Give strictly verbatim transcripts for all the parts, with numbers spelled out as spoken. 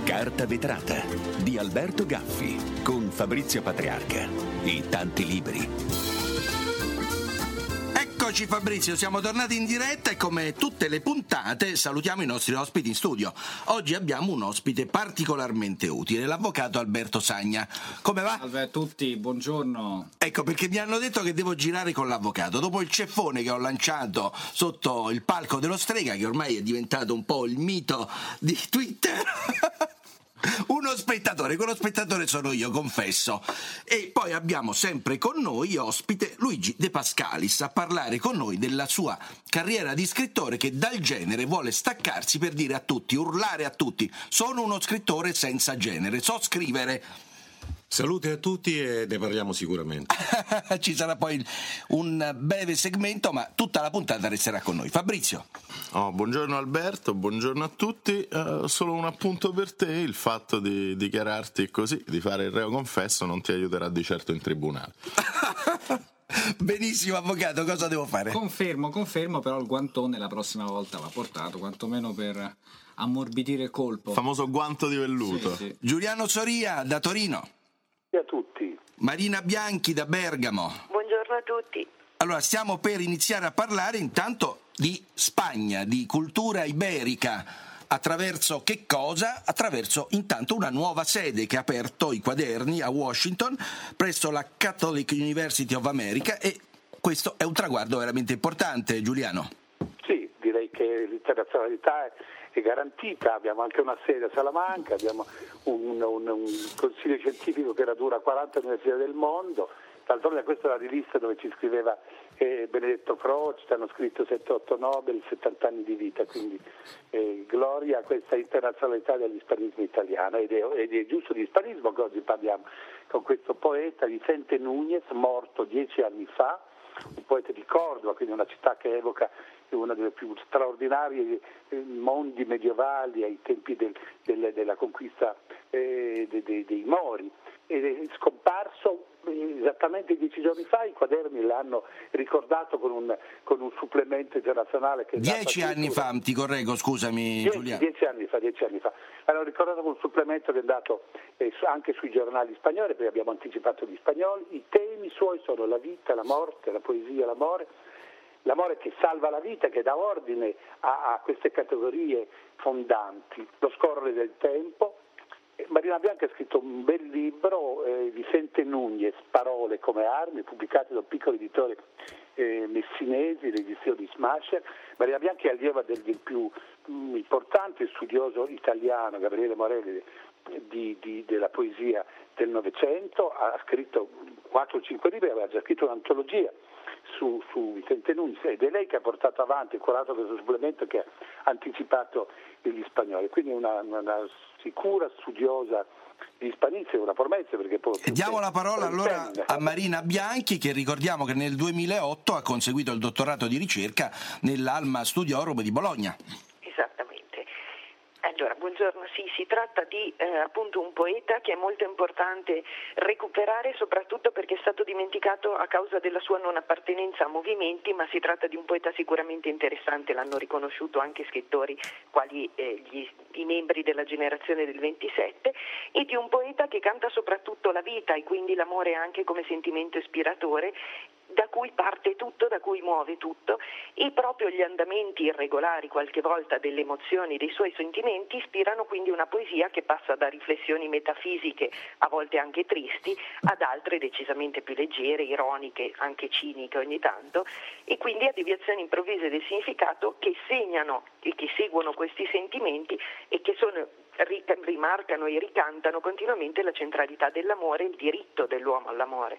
Carta vetrata di Alberto Gaffi con Fabrizio Patriarca e tanti libri. Eccoci Fabrizio, siamo tornati in diretta e come tutte le puntate salutiamo i nostri ospiti in studio. Oggi abbiamo un ospite particolarmente utile, l'avvocato Alberto Sagna. Come va? Salve a tutti, buongiorno. Ecco, perché mi hanno detto che devo girare con l'avvocato. Dopo il ceffone che ho lanciato sotto il palco dello Strega, che ormai è diventato un po' il mito di Twitter... Uno spettatore, quello spettatore sono io, confesso. E poi abbiamo sempre con noi ospite Luigi De Pascalis a parlare con noi della sua carriera di scrittore che dal genere vuole staccarsi per dire a tutti, urlare a tutti: sono uno scrittore senza genere, so scrivere. Salute a tutti e ne parliamo sicuramente. Ci sarà poi un breve segmento, ma tutta la puntata resterà con noi. Fabrizio. Oh, buongiorno Alberto, buongiorno a tutti. Uh, solo un appunto per te: il fatto di dichiararti così, di fare il reo confesso, non ti aiuterà di certo in tribunale. Benissimo avvocato, cosa devo fare? Confermo, confermo, però il guantone la prossima volta va portato, quantomeno per ammorbidire il colpo. Famoso guanto di velluto. Sì, sì. Giuliano Soria da Torino. A tutti. Marina Bianchi da Bergamo. Buongiorno a tutti. Allora, stiamo per iniziare a parlare intanto di Spagna, di cultura iberica. Attraverso che cosa? Attraverso intanto una nuova sede che ha aperto i quaderni a Washington presso la Catholic University of America, e questo è un traguardo veramente importante, Giuliano. Sì, direi che l'internazionalità è garantita. Abbiamo anche una sede a Salamanca, abbiamo un, un, un consiglio scientifico che raduna quaranta università del mondo. D'altronde questa è la rivista dove ci scriveva eh, Benedetto Croce, hanno scritto sette otto Nobel, settanta anni di vita, quindi eh, gloria a questa internazionalità dell'ispanismo italiano, ed è, ed è giusto di ispanismo che oggi parliamo con questo poeta Vicente Núñez, morto dieci anni fa, un poeta di Cordova, quindi una città che evoca una delle più straordinarie mondi medievali ai tempi del, del, della conquista eh, dei, dei, dei Mori, ed è scomparso esattamente dieci giorni fa. I quaderni l'hanno ricordato con un, con un supplemento internazionale che dieci anni fa, ti correggo, scusami die, Giuliano. Dieci anni fa, dieci anni fa. L'hanno ricordato con un supplemento che è andato eh, anche sui giornali spagnoli, perché abbiamo anticipato gli spagnoli. I temi suoi sono la vita, la morte, la poesia, l'amore. L'amore che salva la vita, che dà ordine a, a queste categorie fondanti, lo scorrere del tempo. Marina Bianchi ha scritto un bel libro, eh, Vicente Núñez, Parole come armi, pubblicato da un piccolo editore eh, messinesi, l'edizione Smasher. Marina Bianchi è allieva del, del più mh, importante studioso italiano, Gabriele Morelli, di, di, della poesia del Novecento. Ha scritto quattro o cinque libri, aveva già scritto un'antologia su, su Vicente Núñez, ed è lei che ha portato avanti e curato questo supplemento che ha anticipato gli spagnoli. Quindi una, una sicura studiosa di ispanizia, una promessa, perché poi diamo la parola allora a Marina Bianchi, che ricordiamo che nel duemilaotto ha conseguito il dottorato di ricerca nell'Alma Studiorum di Bologna. Esattamente. Allora, buongiorno. Sì, si tratta di eh, appunto un poeta che è molto importante recuperare, soprattutto perché è stato dimenticato a causa della sua non appartenenza a movimenti, ma si tratta di un poeta sicuramente interessante, l'hanno riconosciuto anche scrittori quali eh, gli, i membri della generazione del ventisette, e di un poeta che canta soprattutto la vita e quindi l'amore anche come sentimento ispiratore, da cui parte tutto, da cui muove tutto, e proprio gli andamenti irregolari qualche volta delle emozioni, dei suoi sentimenti ispirano quindi una poesia che passa da riflessioni metafisiche, a volte anche tristi, ad altre decisamente più leggere, ironiche, anche ciniche ogni tanto, e quindi a deviazioni improvvise del significato che segnano e che seguono questi sentimenti e che sono, rimarcano e ricantano continuamente la centralità dell'amore e il diritto dell'uomo all'amore.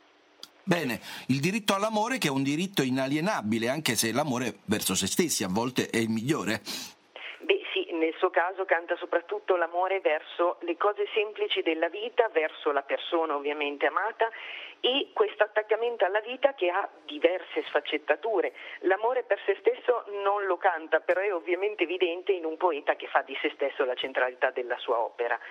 Bene, il diritto all'amore, che è un diritto inalienabile, anche se l'amore verso se stessi a volte è il migliore. Beh sì, nel suo caso canta soprattutto l'amore verso le cose semplici della vita, verso la persona ovviamente amata, e questo attaccamento alla vita che ha diverse sfaccettature. L'amore per se stesso non lo canta, però è ovviamente evidente in un poeta che fa di se stesso la centralità della sua opera.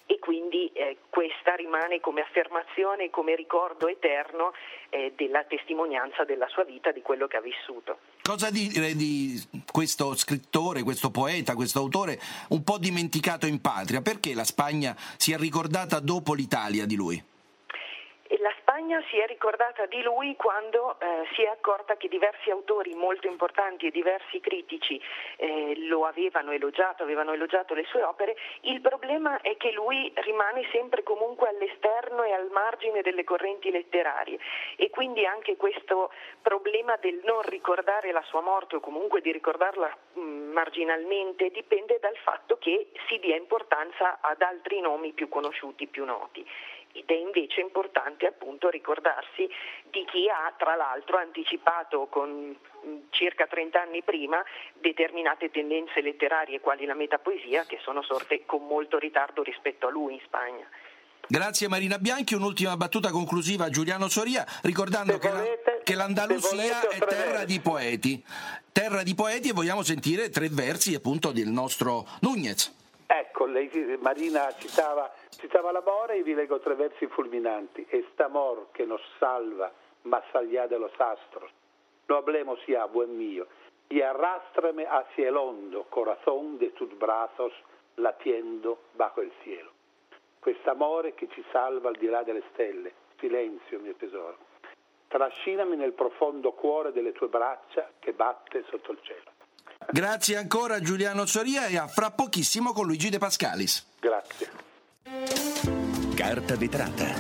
e quindi eh, questa rimane come affermazione, come ricordo eterno eh, della testimonianza della sua vita, di quello che ha vissuto. Cosa dire di questo scrittore, questo poeta, questo autore un po' dimenticato in patria? Perché la Spagna si è ricordata dopo l'Italia di lui? La Spagna si è ricordata di lui quando eh, si è accorta che diversi autori molto importanti e diversi critici eh, lo avevano elogiato, avevano elogiato le sue opere. Il problema è che lui rimane sempre comunque all'esterno e al margine delle correnti letterarie, e quindi anche questo problema del non ricordare la sua morte o comunque di ricordarla mh, marginalmente dipende dal fatto che si dia importanza ad altri nomi più conosciuti, più noti. Ed è invece importante appunto ricordarsi di chi ha tra l'altro anticipato con circa trenta anni prima determinate tendenze letterarie quali la metapoesia, che sono sorte con molto ritardo rispetto a lui in Spagna. Grazie Marina Bianchi, un'ultima battuta conclusiva a Giuliano Soria, ricordando che, volete, la, che l'Andalusia è terra di poeti, terra di poeti, e vogliamo sentire tre versi appunto del nostro Núñez. Ecco, lei, Marina citava, citava l'amore, e vi leggo tre versi fulminanti. Este amor que nos salva más allá de los astros, no hablemos ya, buen mío, y arrástrame hacia el hondo corazón de tus brazos latiendo bajo el cielo. Quest'amore che ci salva al di là delle stelle, silenzio mio tesoro, trascinami nel profondo cuore delle tue braccia che batte sotto il cielo. Grazie ancora a Giuliano Soria, e a fra pochissimo con Luigi De Pascalis. Grazie. Carta vetrata.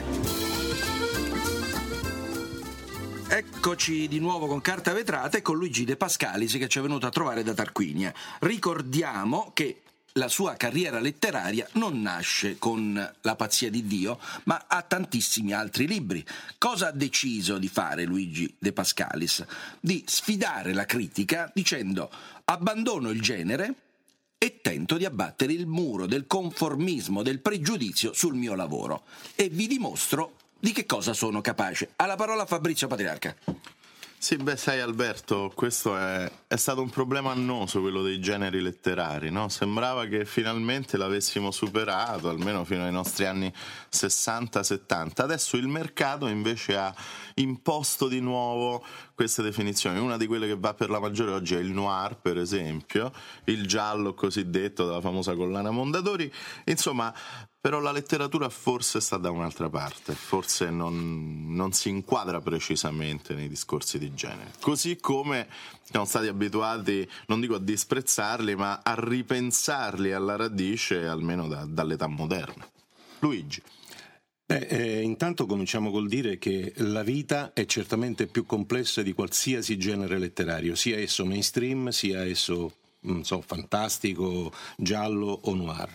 Eccoci di nuovo con Carta vetrata e con Luigi De Pascalis, che ci è venuto a trovare da Tarquinia. Ricordiamo che la sua carriera letteraria non nasce con La pazzia di Dio, ma ha tantissimi altri libri. Cosa ha deciso di fare Luigi De Pascalis? Di sfidare la critica dicendo: abbandono il genere e tento di abbattere il muro del conformismo, del pregiudizio sul mio lavoro, e vi dimostro di che cosa sono capace. Alla parola Fabrizio Patriarca. Sì, beh, sai Alberto, questo è, è stato un problema annoso, quello dei generi letterari, no? Sembrava che finalmente l'avessimo superato, almeno fino ai nostri anni sessanta settanta. Adesso il mercato invece ha imposto di nuovo queste definizioni. Una di quelle che va per la maggiore oggi è il noir, per esempio, il giallo cosiddetto della famosa collana Mondadori. Insomma, però la letteratura forse sta da un'altra parte, forse non, non si inquadra precisamente nei discorsi di genere. Così come siamo stati abituati, non dico a disprezzarli, ma a ripensarli alla radice, almeno da, dall'età moderna. Luigi. Beh, eh, intanto cominciamo col dire che la vita è certamente più complessa di qualsiasi genere letterario, sia esso mainstream, sia esso, non so, fantastico, giallo o noir.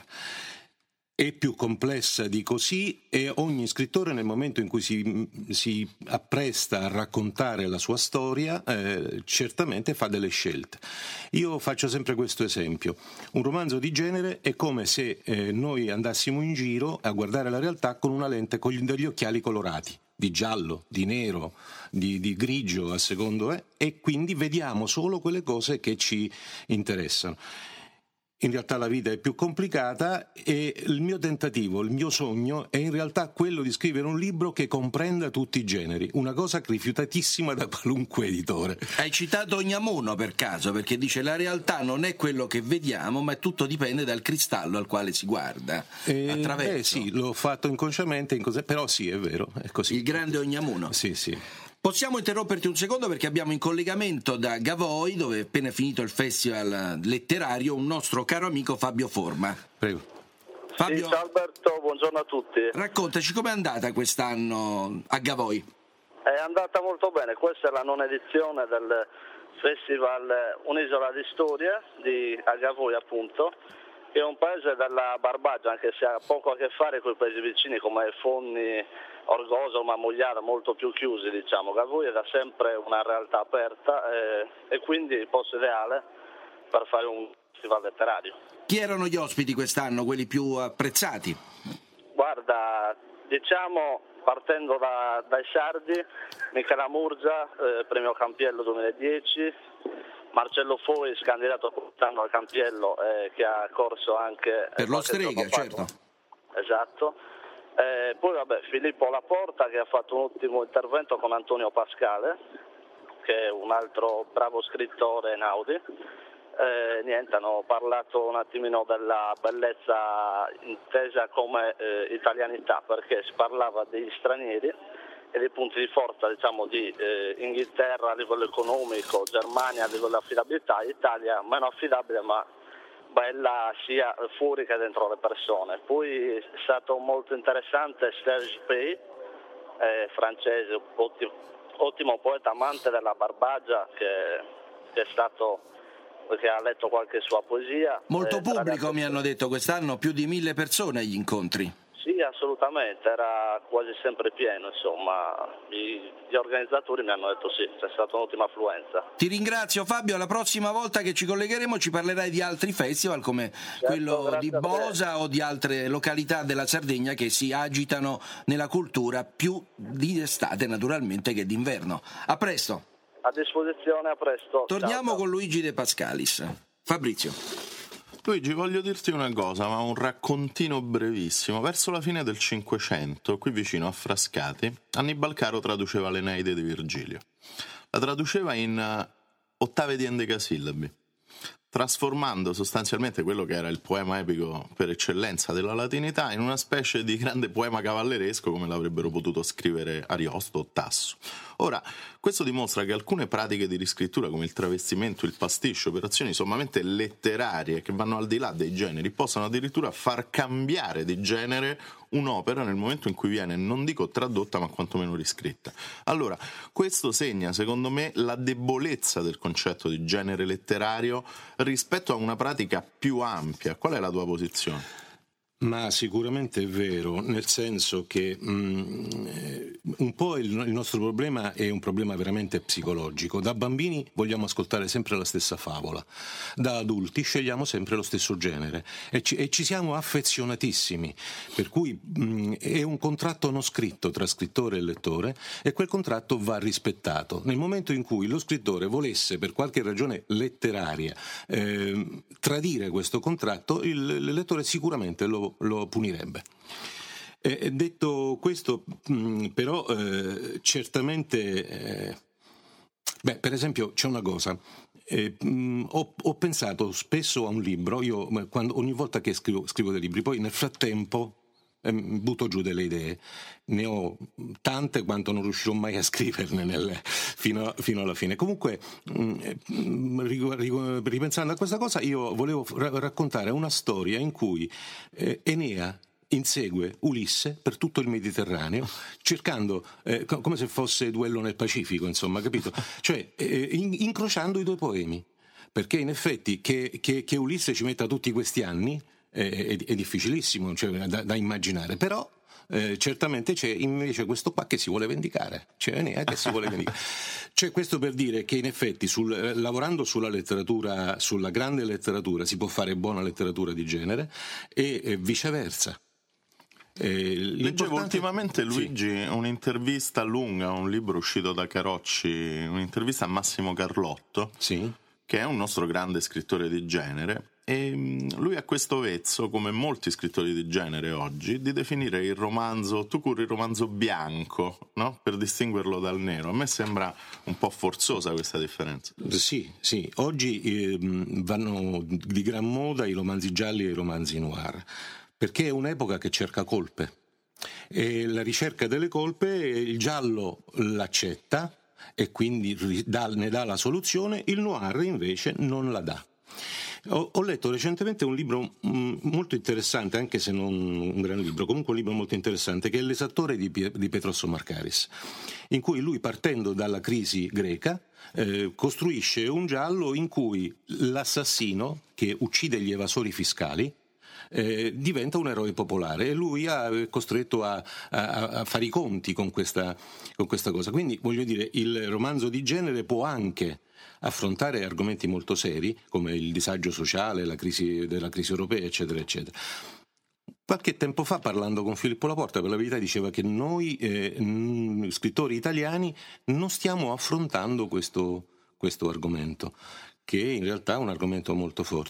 È più complessa di così, e ogni scrittore nel momento in cui si, si appresta a raccontare la sua storia eh, certamente fa delle scelte. Io faccio sempre questo esempio: un romanzo di genere è come se eh, noi andassimo in giro a guardare la realtà con una lente con degli occhiali colorati, di giallo, di nero, di, di grigio a secondo, eh, e quindi vediamo solo quelle cose che ci interessano. In realtà la vita è più complicata, e il mio tentativo, il mio sogno è in realtà quello di scrivere un libro che comprenda tutti i generi, una cosa rifiutatissima da qualunque editore. Hai citato Unamuno per caso, perché dice: la realtà non è quello che vediamo, ma tutto dipende dal cristallo al quale si guarda. Eh, attraverso. Eh sì, l'ho fatto inconsciamente, però sì, è vero, è così. Il grande Unamuno. Sì, sì. Possiamo interromperti un secondo, perché abbiamo in collegamento da Gavoi, dove è appena finito il festival letterario, un nostro caro amico Fabio Forma. Prego. Fabio, sì, ciao Alberto, buongiorno a tutti. Raccontaci com'è andata quest'anno a Gavoi. È andata molto bene, questa è la nona edizione del festival Un'isola di storia di a Gavoi, appunto, che è un paese della Barbagia, anche se ha poco a che fare con i paesi vicini come Fonni, Orgoso, ma Mogliara, molto più chiusi, diciamo. Gavoi è da sempre una realtà aperta eh, e quindi il posto ideale per fare un festival letterario. Chi erano gli ospiti quest'anno, quelli più apprezzati? Guarda, diciamo, partendo da, dai sardi, Michela Murgia, eh, premio Campiello duemiladieci, Marcello Fois, candidato quest'anno al Campiello, eh, che ha corso anche per lo Strega, certo. esatto. Eh, poi vabbè, Filippo Laporta che ha fatto un ultimo intervento con Antonio Pascale, che è un altro bravo scrittore Einaudi. Eh, niente, hanno parlato un attimino della bellezza intesa come eh, italianità, perché si parlava degli stranieri e dei punti di forza, diciamo, di eh, Inghilterra a livello economico, Germania a livello di affidabilità, Italia meno affidabile ma bella sia fuori che dentro le persone. Poi è stato molto interessante Serge Pey, eh, francese, ottimo, ottimo poeta, amante della Barbagia, che, che è stato, che ha letto qualche sua poesia. Molto eh, pubblico, mi hanno detto quest'anno, più di mille persone agli incontri. Sì, assolutamente, era quasi sempre pieno, insomma, I, gli organizzatori mi hanno detto sì, c'è stata un'ottima affluenza. Ti ringrazio Fabio, la prossima volta che ci collegheremo ci parlerai di altri festival come certo, quello di Bosa o di altre località della Sardegna che si agitano nella cultura più di estate naturalmente che d'inverno. A presto. A disposizione, a presto. Torniamo ciao, ciao. con Luigi De Pascalis. Fabrizio. Luigi, voglio dirti una cosa, ma un raccontino brevissimo. Verso la fine del Cinquecento, qui vicino a Frascati, Annibal Caro traduceva l'Eneide di Virgilio. La traduceva in uh, ottave di endecasillabi, trasformando sostanzialmente quello che era il poema epico per eccellenza della latinità in una specie di grande poema cavalleresco come l'avrebbero potuto scrivere Ariosto o Tasso. Ora, questo dimostra che alcune pratiche di riscrittura come il travestimento, il pasticcio, operazioni sommamente letterarie che vanno al di là dei generi, possono addirittura far cambiare di genere un'opera nel momento in cui viene, non dico tradotta, ma quantomeno riscritta. Allora, questo segna, secondo me, la debolezza del concetto di genere letterario rispetto a una pratica più ampia. Qual è la tua posizione? Ma sicuramente è vero, nel senso che mh, un po' il, il nostro problema è un problema veramente psicologico. Da bambini vogliamo ascoltare sempre la stessa favola, da adulti scegliamo sempre lo stesso genere e ci, e ci siamo affezionatissimi, per cui mh, è un contratto non scritto tra scrittore e lettore e quel contratto va rispettato. Nel momento in cui lo scrittore volesse per qualche ragione letteraria eh, tradire questo contratto, il, il lettore sicuramente lo lo punirebbe. E detto questo, mh, però eh, certamente eh, beh, per esempio c'è una cosa, eh, mh, ho, ho pensato spesso a un libro, io quando, ogni volta che scrivo, scrivo dei libri, poi nel frattempo eh, butto giù delle idee, ne ho tante quanto non riuscirò mai a scriverne nel, fino, fino alla fine. Comunque mh, ripensando a questa cosa, io volevo ra- raccontare una storia in cui eh, Enea insegue Ulisse per tutto il Mediterraneo, cercando eh, co- come se fosse duello nel Pacifico, insomma, capito? Cioè eh, in- incrociando i due poemi, perché in effetti che, che, che Ulisse ci metta tutti questi anni è, è, è difficilissimo, cioè, da, da immaginare, però Eh, certamente c'è invece questo qua che si vuole vendicare, c'è Enea che si vuole vendicare. C'è questo per dire che in effetti sul, eh, lavorando sulla letteratura, sulla grande letteratura, si può fare buona letteratura di genere e eh, viceversa. Eh, Leggevo ultimamente, Luigi, sì, un'intervista lunga, un libro uscito da Carocci, un'intervista a Massimo Carlotto, sì, che è un nostro grande scrittore di genere. E lui ha questo vezzo, come molti scrittori di genere oggi, di definire il romanzo, tu curi il romanzo bianco, no? Per distinguerlo dal nero. A me sembra un po' forzosa questa differenza. Sì, sì. Oggi eh, vanno di gran moda i romanzi gialli e i romanzi noir, perché è un'epoca che cerca colpe. E la ricerca delle colpe, il giallo l'accetta e quindi ne dà la soluzione, il noir invece non la dà. Ho, ho letto recentemente un libro mh, molto interessante, anche se non un gran libro, comunque un libro molto interessante, che è L'esattore di, di Petros Markaris, in cui lui, partendo dalla crisi greca, eh, costruisce un giallo in cui l'assassino che uccide gli evasori fiscali Eh, diventa un eroe popolare e lui è costretto a, a, a fare i conti con questa, con questa cosa. Quindi voglio dire, il romanzo di genere può anche affrontare argomenti molto seri come il disagio sociale, la crisi della crisi europea, eccetera eccetera. Qualche tempo fa, parlando con Filippo Laporta, per la verità diceva che noi eh, mh, scrittori italiani non stiamo affrontando questo, questo argomento, che in realtà è un argomento molto forte.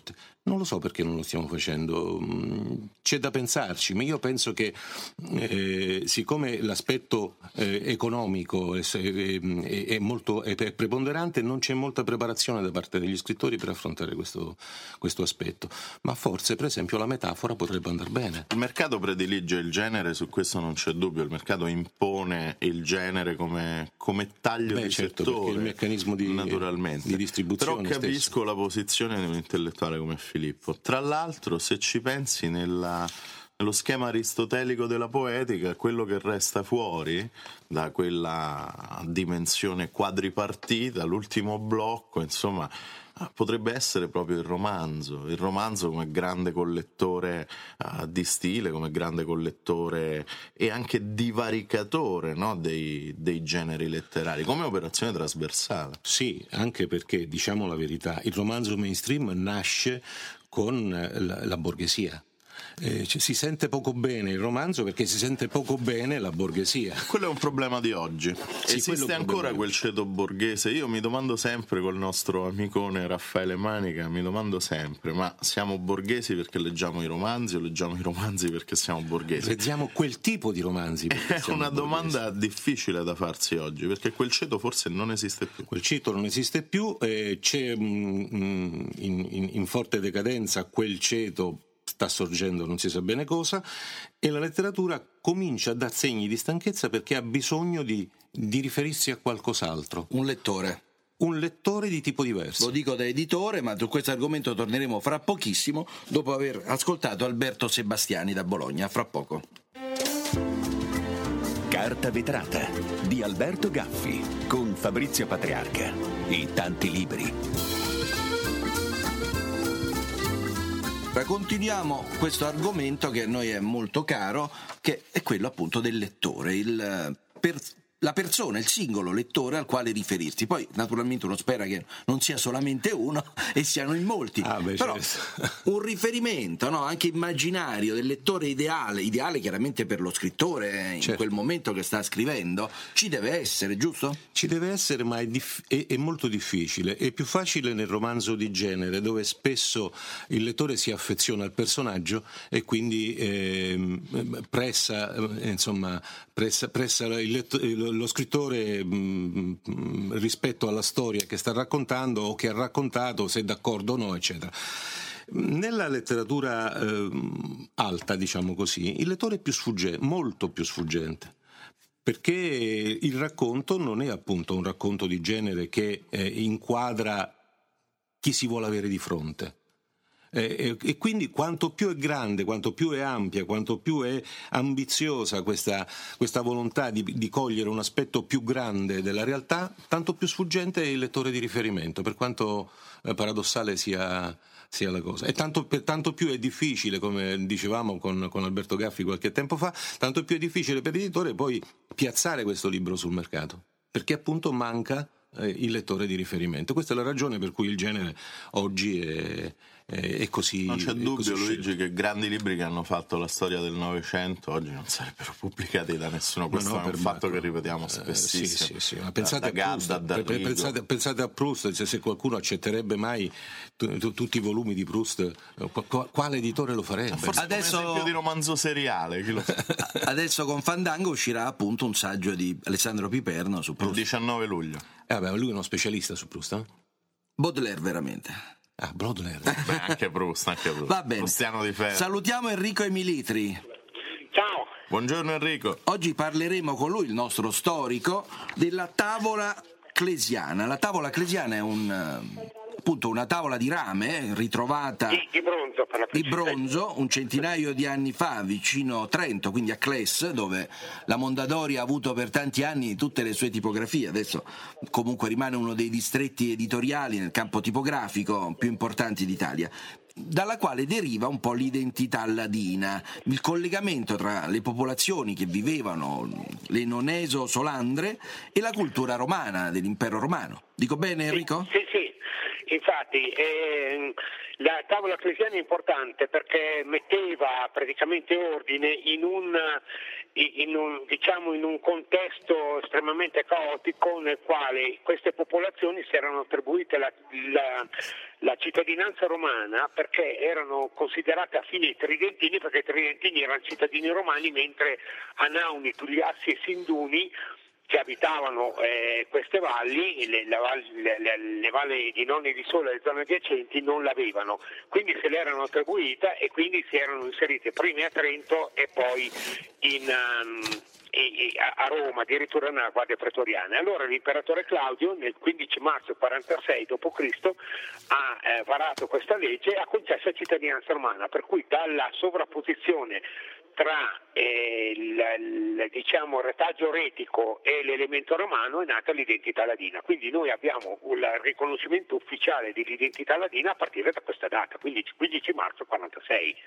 Non lo so perché non lo stiamo facendo, c'è da pensarci, ma io penso che eh, siccome l'aspetto eh, economico è, è, è molto è preponderante, non c'è molta preparazione da parte degli scrittori per affrontare questo, questo aspetto, ma forse per esempio la metafora potrebbe andare bene. Il mercato predilige il genere, su questo non c'è dubbio, il mercato impone il genere come, come taglio Beh, di certo, settore, il meccanismo di, naturalmente. di distribuzione. Però capisco stesso. la posizione di un intellettuale come Filippo. Tra l'altro, se ci pensi nella, nello schema aristotelico della poetica, quello che resta fuori da quella dimensione quadripartita, l'ultimo blocco, insomma, potrebbe essere proprio il romanzo, il romanzo come grande collettore uh, di stile, come grande collettore e anche divaricatore, no, dei, dei generi letterari, come operazione trasversale. Sì, anche perché, diciamo la verità, il romanzo mainstream nasce con la, la borghesia. Eh, cioè, si sente poco bene il romanzo perché si sente poco bene la borghesia. Quello è un problema di oggi. Sì, esiste ancora quel ceto borghese? Io mi domando sempre, col nostro amicone Raffaele Manica, mi domando sempre, ma siamo borghesi perché leggiamo i romanzi o leggiamo i romanzi perché siamo borghesi? Leggiamo quel tipo di romanzi. È una domanda difficile da farsi oggi, perché quel ceto forse non esiste più. Quel ceto non esiste più, eh, c'è mm, in, in, in forte decadenza quel ceto, sta sorgendo non si sa bene cosa, e la letteratura comincia a dar segni di stanchezza perché ha bisogno di, di riferirsi a qualcos'altro. Un lettore. Un lettore di tipo diverso. Lo dico da editore, ma su questo argomento torneremo fra pochissimo, dopo aver ascoltato Alberto Sebastiani da Bologna. Fra poco. Carta vetrata di Alberto Gaffi con Fabrizio Patriarca e tanti libri. Continuiamo questo argomento che a noi è molto caro, che è quello appunto del lettore, il per, la persona, il singolo lettore al quale riferirsi. Poi naturalmente uno spera che non sia solamente uno e siano in molti, ah, beh, però certo. Un riferimento, no, anche immaginario del lettore ideale, ideale chiaramente per lo scrittore in certo. quel momento che sta scrivendo, ci deve essere, giusto? Ci deve essere, ma è, dif- è, è molto difficile. È più facile nel romanzo di genere, dove spesso il lettore si affeziona al personaggio e quindi eh, pressa, eh, insomma, pressa, pressa il lettore, lo scrittore mh, mh, rispetto alla storia che sta raccontando o che ha raccontato, se è d'accordo o no, eccetera. Nella letteratura eh, alta, diciamo così, il lettore è più sfuggente, molto più sfuggente, perché il racconto non è appunto un racconto di genere che eh, inquadra chi si vuole avere di fronte. E, e quindi quanto più è grande, quanto più è ampia, quanto più è ambiziosa questa, questa volontà di, di cogliere un aspetto più grande della realtà, tanto più sfuggente è il lettore di riferimento, per quanto eh, paradossale sia, sia la cosa. E tanto, per, tanto più è difficile, come dicevamo con, con Alberto Gaffi qualche tempo fa, tanto più è difficile per l'editore poi piazzare questo libro sul mercato, perché appunto manca eh, il lettore di riferimento. Questa è la ragione per cui il genere oggi è è così. Non c'è dubbio, Luigi, scelto. che grandi libri che hanno fatto la storia del Novecento oggi non sarebbero pubblicati da nessuno. Questo no, no, è un fatto che ripetiamo spessissimo. Eh, sì, sì, sì. Ma pensate, da, da a Proust, Gadda, da pensate, pensate a Proust, cioè, se qualcuno accetterebbe mai t- t- tutti i volumi di Proust, qu- quale editore lo farebbe? Forse adesso, un esempio di romanzo seriale, chi lo sa. Adesso con Fandango uscirà appunto un saggio di Alessandro Piperno su Proust. Il diciannove luglio. Eh, vabbè, lui è uno specialista su Proust, eh? Baudelaire veramente. Ah, Baudelaire. Beh, anche Proust, anche Proust. Va bene. Proustiano di ferro. Salutiamo Enrico Emilitri. Ciao. Buongiorno Enrico. Oggi parleremo con lui, il nostro storico, della tavola clesiana. La tavola clesiana è un appunto una tavola di rame ritrovata di, di bronzo, per la di bronzo un centinaio di anni fa vicino a Trento, quindi a Cles, dove la Mondadori ha avuto per tanti anni tutte le sue tipografie. Adesso comunque rimane uno dei distretti editoriali nel campo tipografico più importanti d'Italia, dalla quale deriva un po' l'identità ladina, il collegamento tra le popolazioni che vivevano l'Enoneso Solandre e la cultura romana dell'impero romano. Dico bene, Enrico? Sì, sì, sì. infatti eh, la tavola ecclesiana è importante perché metteva praticamente ordine in un, in un, diciamo, in un contesto estremamente caotico nel quale queste popolazioni si erano attribuite la, la, la cittadinanza romana perché erano considerate affini ai tridentini, perché i tridentini erano cittadini romani, mentre Anauni, Tugliassi e Sinduni, che abitavano eh, queste valli, le, le, le, le, le valli di Nonni di Sole e le zone adiacenti, non l'avevano, quindi se l'erano attribuita e quindi si erano inserite prima a Trento e poi in, um, e, e a Roma, addirittura nella Guardia Pretoriana. Allora l'imperatore Claudio nel quindici marzo quarantasei dopo Cristo ha eh, varato questa legge e ha concesso la cittadinanza romana, per cui dalla sovrapposizione tra eh, il, il, diciamo, il retaggio retico e l'elemento romano è nata l'identità ladina. Quindi noi abbiamo il riconoscimento ufficiale dell'identità ladina a partire da questa data, quindi quindici marzo quarantasei.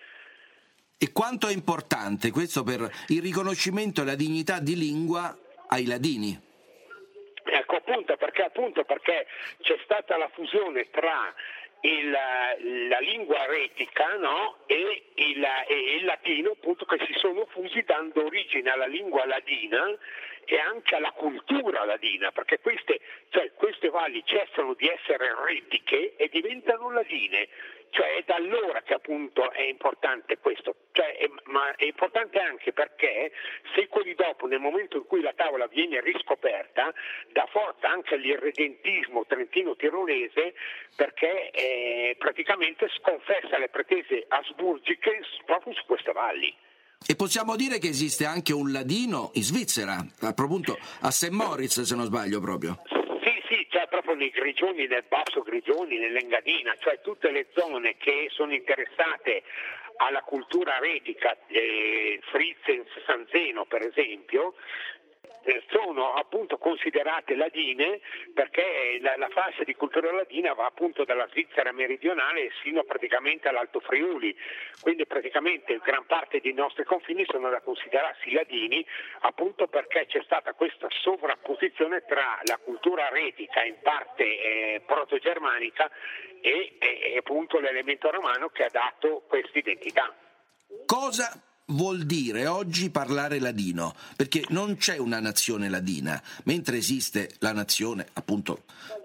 E quanto è importante questo per il riconoscimento e la dignità di lingua ai ladini? Ecco, appunto perché, appunto perché c'è stata la fusione tra Il, la lingua retica, no? e, il, e il latino, appunto, che si sono fusi dando origine alla lingua ladina e anche alla cultura ladina, perché queste, cioè, queste valli cessano di essere retiche e diventano ladine. Cioè è da allora che appunto è importante questo, cioè, è, ma è importante anche perché secoli dopo, nel momento in cui la tavola viene riscoperta, dà forza anche all'irredentismo trentino-tirolese, perché eh, praticamente sconfessa le pretese asburgiche proprio su queste valli. E possiamo dire che esiste anche un ladino in Svizzera, appunto a Saint Moritz, se non sbaglio proprio. Cioè proprio nei Grigioni, nel Basso Grigioni, nell'Engadina, cioè tutte le zone che sono interessate alla cultura retica, eh, Frizzens, San Zeno per esempio, eh, sono appunto considerate ladine perché la, la fascia di cultura ladina va appunto dalla Svizzera meridionale sino praticamente all'Alto Friuli, quindi praticamente gran parte dei nostri confini sono da considerarsi ladini appunto perché c'è stata questa sovrapposizione tra la cultura retica in parte eh, proto-germanica e, e, e appunto l'elemento romano che ha dato questa identità. Cosa vuol dire oggi parlare ladino? Perché non c'è una nazione ladina, mentre esiste la nazione, appunto,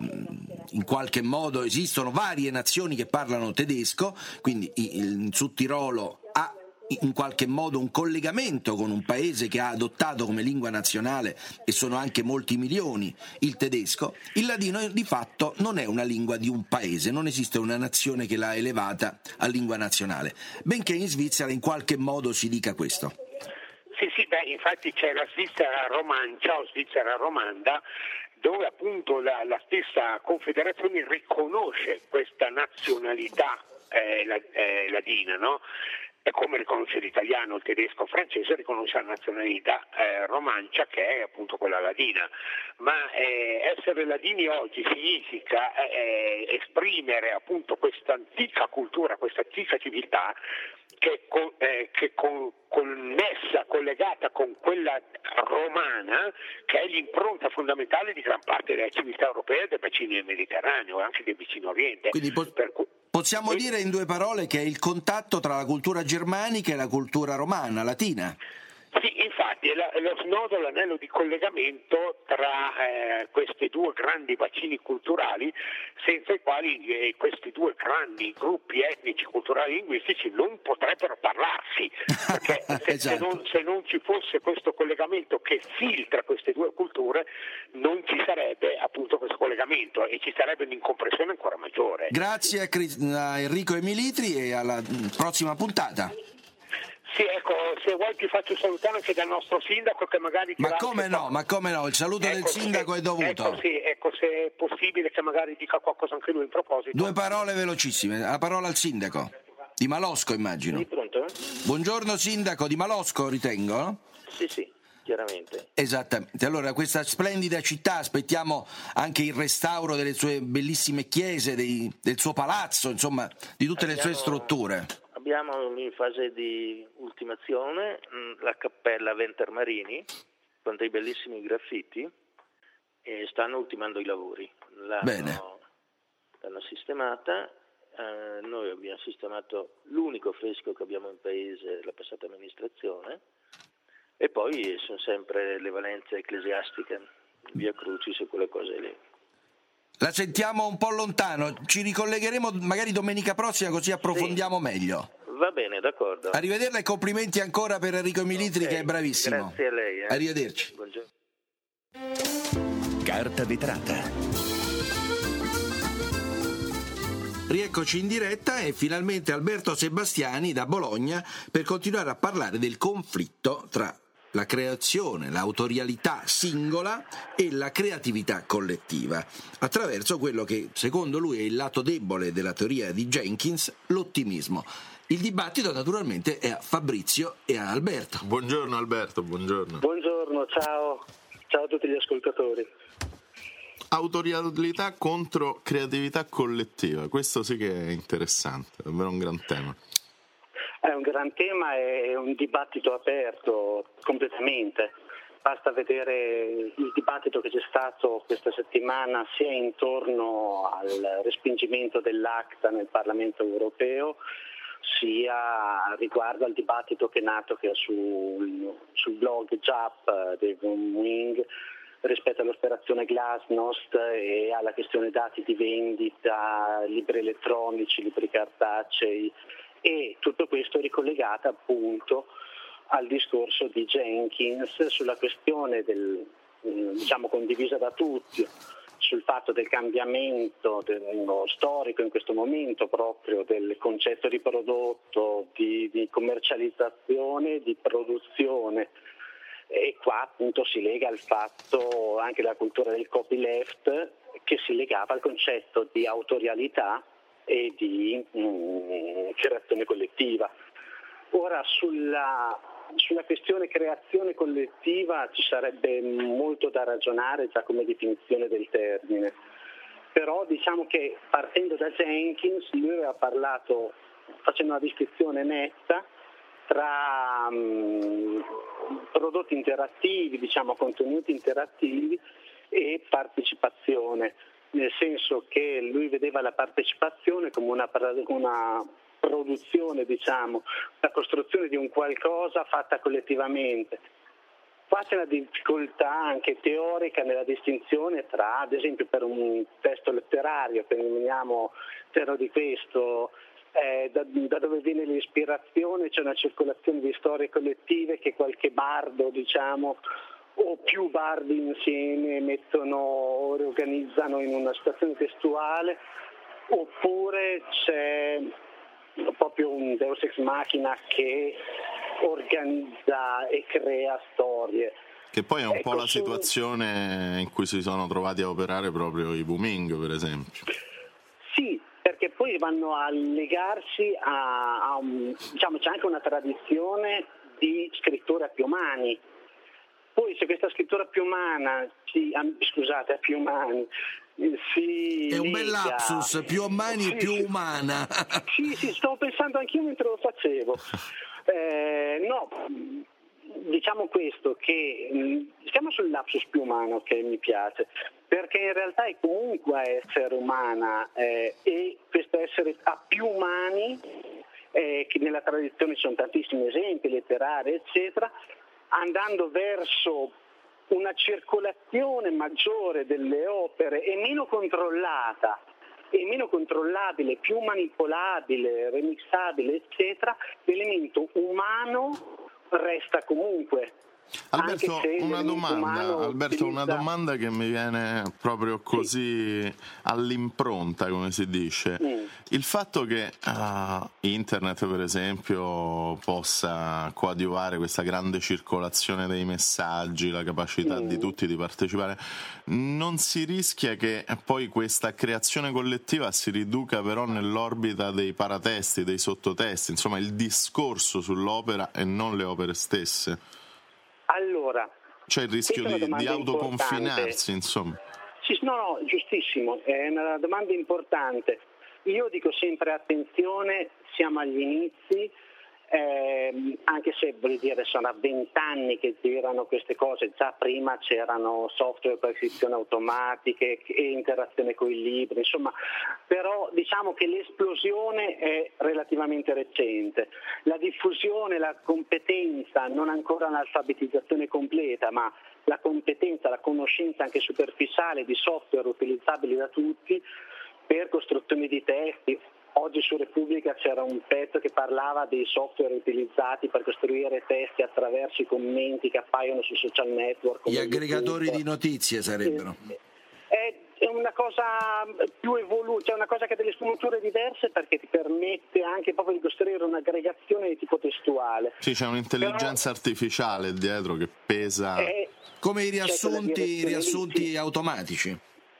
in qualche modo esistono varie nazioni che parlano tedesco, quindi il Sud Tirolo ha in qualche modo un collegamento con un paese che ha adottato come lingua nazionale, e sono anche molti milioni, il tedesco. Il ladino di fatto non è una lingua di un paese, non esiste una nazione che l'ha elevata a lingua nazionale, benché in Svizzera in qualche modo si dica questo. Sì, sì, beh, infatti c'è la Svizzera romancia o Svizzera romanda, dove appunto la, la stessa Confederazione riconosce questa nazionalità eh, la, eh, ladina, no? È come riconosce l'italiano, il tedesco, il francese, riconosce la nazionalità eh, romancia che è appunto quella ladina, ma eh, essere ladini oggi significa eh, esprimere appunto questa antica cultura, questa antica civiltà che, con, eh, che con, connessa, collegata con quella romana, che è l'impronta fondamentale di gran parte della civiltà europea del bacino del Mediterraneo e anche del vicino Oriente. Quindi po- per cui, possiamo quindi, dire in due parole che è il contatto tra la cultura germanica e la cultura romana, latina? Sì, infatti è, la, è lo snodo, l'anello di collegamento tra eh, questi due grandi bacini culturali, senza i quali eh, questi due grandi gruppi etnici, culturali e linguistici non potrebbero parlarsi, perché se, esatto. se, non, se non ci fosse questo collegamento che filtra queste due culture non ci sarebbe appunto questo collegamento e ci sarebbe un'incomprensione ancora maggiore. Grazie a Enrico Emilitri e alla prossima puntata. Sì, ecco, se vuoi ti faccio salutare anche dal nostro sindaco che magari... Ma come no, ma come no, il saluto ecco, del sindaco se, è dovuto. Ecco, sì, ecco, se è possibile che magari dica qualcosa anche lui in proposito. Due parole velocissime, la parola al sindaco. Di Malosco, immagino. Sì, pronto? Buongiorno sindaco, di Malosco, ritengo, no? Sì, sì, chiaramente. Esattamente. Allora, questa splendida città, aspettiamo anche il restauro delle sue bellissime chiese, dei, del suo palazzo, insomma, di tutte Abbiamo... le sue strutture. Abbiamo in fase di ultimazione la cappella Ventermarini con dei bellissimi graffiti e stanno ultimando i lavori. L'hanno, Bene. l'hanno sistemata. Eh, noi abbiamo sistemato l'unico fresco che abbiamo in paese, la passata amministrazione, e poi sono sempre le valenze ecclesiastiche, via Crucis e quelle cose lì. La sentiamo un po' lontano, ci ricollegheremo magari domenica prossima così approfondiamo sì. meglio. Va bene, d'accordo. Arrivederla e complimenti ancora per Enrico Militri, okay, che è bravissimo. Grazie a lei. Eh. Arrivederci. Buongiorno. Carta vetrata. Rieccoci in diretta e finalmente Alberto Sebastiani da Bologna per continuare a parlare del conflitto tra la creazione, l'autorialità singola e la creatività collettiva, attraverso quello che secondo lui è il lato debole della teoria di Jenkins, l'ottimismo. Il dibattito naturalmente è a Fabrizio e a Alberto. Buongiorno Alberto, buongiorno. Buongiorno, ciao, ciao a tutti gli ascoltatori. Autorialità contro creatività collettiva, questo sì che è interessante, è davvero un gran tema. È un gran tema, è un dibattito aperto completamente. Basta vedere il dibattito che c'è stato questa settimana sia intorno al respingimento dell'ACTA nel Parlamento europeo, sia riguardo al dibattito che è nato che sul, sul blog J A P di Von Wing rispetto all'operazione Glasnost e alla questione dati di vendita, libri elettronici, libri cartacei, e tutto questo è ricollegato appunto al discorso di Jenkins sulla questione del, diciamo, condivisa da tutti, sul fatto del cambiamento dello storico in questo momento proprio del concetto di prodotto, di, di commercializzazione, di produzione. E qua appunto si lega al fatto anche della cultura del copyleft, che si legava al concetto di autorialità e di mh, creazione collettiva. Ora sulla, sulla questione creazione collettiva ci sarebbe molto da ragionare già come definizione del termine, però diciamo che partendo da Jenkins lui aveva parlato, facendo una distinzione netta tra um, prodotti interattivi, diciamo contenuti interattivi e partecipazione, nel senso che lui vedeva la partecipazione come una, una produzione, diciamo, la costruzione di un qualcosa fatta collettivamente. Qua c'è una difficoltà anche teorica nella distinzione tra, ad esempio per un testo letterario, che nominiamo Zero di questo, Eh, da, da dove viene l'ispirazione, c'è una circolazione di storie collettive che qualche bardo, diciamo, o più bardi insieme mettono o riorganizzano in una situazione testuale, oppure c'è proprio un Deus ex machina che organizza e crea storie. Che poi è un ecco, po' la situazione in cui si sono trovati a operare proprio i Booming, per esempio. Sì, perché poi vanno a legarsi a, a un, diciamo, c'è anche una tradizione di scrittura a più mani. Poi se questa scrittura più umana, si, scusate, a più mani, si è un lega, bel lapsus, più umani sì, e più sì, umana. Sì, sì, stavo pensando anch'io mentre lo facevo. Eh, no, diciamo questo, che mh, stiamo sul lapsus più umano, che mi piace, perché in realtà è comunque essere umana, eh, e questo essere a più umani, eh, che nella tradizione ci sono tantissimi esempi letterari, eccetera, andando verso una circolazione maggiore delle opere e meno controllata, e meno controllabile, più manipolabile, remixabile, eccetera, l'elemento umano resta comunque. Alberto, una domanda, Alberto, una domanda che mi viene proprio così sì. all'impronta, come si dice. Mm. Il fatto che uh, internet, per esempio, possa coadiuvare questa grande circolazione dei messaggi, la capacità mm. di tutti di partecipare, non si rischia che poi questa creazione collettiva si riduca però nell'orbita dei paratesti, dei sottotesti, insomma il discorso sull'opera e non le opere stesse? Allora, c'è il rischio di, di autoconfinarsi, insomma. Sì, no, no, giustissimo, è una domanda importante. Io dico sempre attenzione, siamo agli inizi, eh, anche se voglio dire sono vent'anni che girano queste cose, già prima c'erano software per iscrizioni automatiche e interazione con i libri, insomma, però diciamo che l'esplosione è relativamente recente. La diffusione, la competenza, non ancora un'alfabetizzazione completa, ma la competenza, la conoscenza anche superficiale di software utilizzabili da tutti per costruzione di testi. Oggi su Repubblica c'era un pezzo che parlava dei software utilizzati per costruire testi attraverso i commenti che appaiono sui social network. Gli aggregatori di notizie sarebbero. È, è una cosa più evoluta, cioè una cosa che ha delle sfumature diverse perché ti permette anche proprio di costruire un'aggregazione di tipo testuale. Sì, c'è un'intelligenza Però, artificiale dietro che pesa. È, come i riassunti, i riassunti automatici.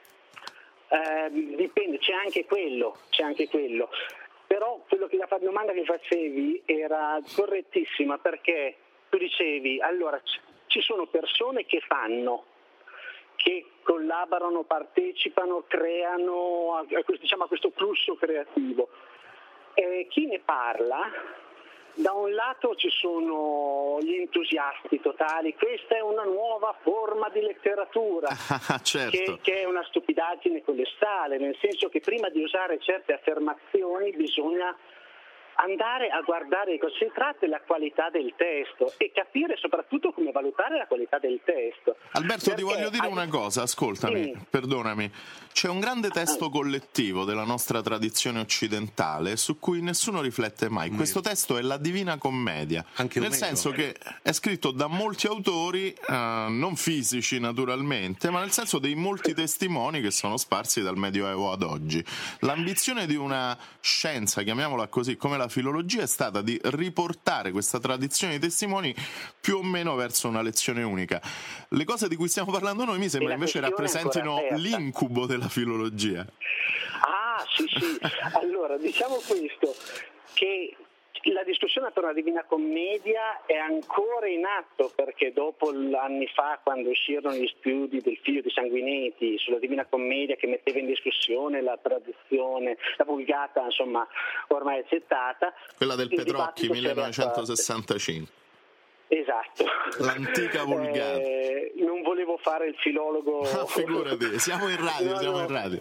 Eh, dipende, c'è anche quello, c'è anche quello. Però quello che la domanda che facevi era correttissima, perché tu dicevi, allora ci sono persone che fanno, che collaborano, partecipano, creano a, diciamo, a questo flusso creativo. E chi ne parla? Da un lato ci sono gli entusiasti totali, questa è una nuova forma di letteratura, certo. che, che è una stupidaggine colossale, nel senso che prima di usare certe affermazioni bisogna andare a guardare di cosa si tratta e la qualità del testo e capire soprattutto come valutare la qualità del testo. Alberto, perché ti voglio dire una cosa, ascoltami, sì. perdonami. C'è un grande testo collettivo della nostra tradizione occidentale su cui nessuno riflette mai. Questo testo è la Divina Commedia, Anche nel senso che è scritto da molti autori, eh, non fisici naturalmente, ma nel senso dei molti testimoni che sono sparsi dal Medioevo ad oggi. L'ambizione di una scienza, chiamiamola così, come la filologia, è stata di riportare questa tradizione di testimoni più o meno verso una lezione unica. Le cose di cui stiamo parlando noi mi sembra invece rappresentino l'incubo della filologia. Ah, sì, sì. Allora, diciamo questo, che la discussione attorno alla Divina Commedia è ancora in atto, perché dopo anni fa, quando uscirono gli studi del figlio di Sanguinetti sulla Divina Commedia, che metteva in discussione la tradizione, la Vulgata, insomma, ormai accettata. Quella del Petrocchi, millenovecentosessantacinque. Esatto. L'antica Vulgata. Eh, non volevo fare il filologo. Ah, figurati, siamo in radio, no, siamo no. in radio.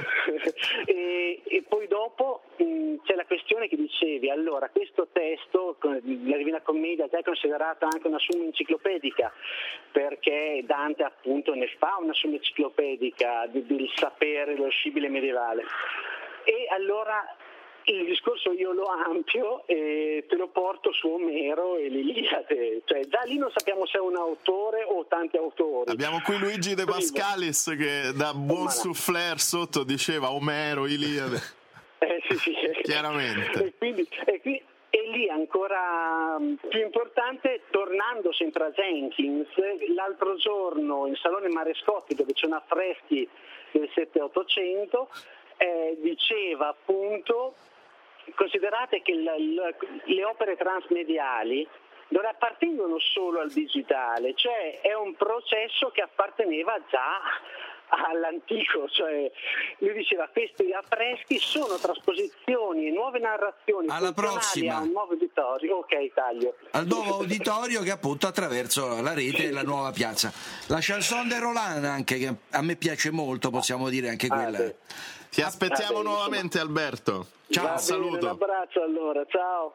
e, e poi dopo mh, c'è la questione che dicevi, allora questo testo, la Divina Commedia, è considerata anche una summa enciclopedica, perché Dante appunto ne fa una summa enciclopedica del sapere, dello scibile medievale. E allora il discorso io lo ampio e te lo porto su Omero e l'Iliade, cioè già lì non sappiamo se è un autore o tanti autori. Abbiamo qui Luigi De Pascalis che da buon oh, souffleur sotto diceva Omero, Iliade. Eh sì, sì. Chiaramente. E quindi, e qui e lì ancora più importante, tornando sempre a Jenkins, l'altro giorno in Salone Marescotti, dove c'è un affreschi del sette ottocento, eh, diceva appunto: considerate che la, la, le opere transmediali non appartengono solo al digitale, cioè è un processo che apparteneva già all'antico, cioè lui diceva questi affreschi sono trasposizioni e nuove narrazioni alla prossima a un nuovo uditorio, ok taglio al nuovo uditorio che appunto attraverso la rete e la nuova piazza. La chanson de Roland anche, che a me piace molto, possiamo dire anche quella. Ah, ti aspettiamo ah, nuovamente insomma. Alberto, ciao, un saluto, un abbraccio allora, ciao.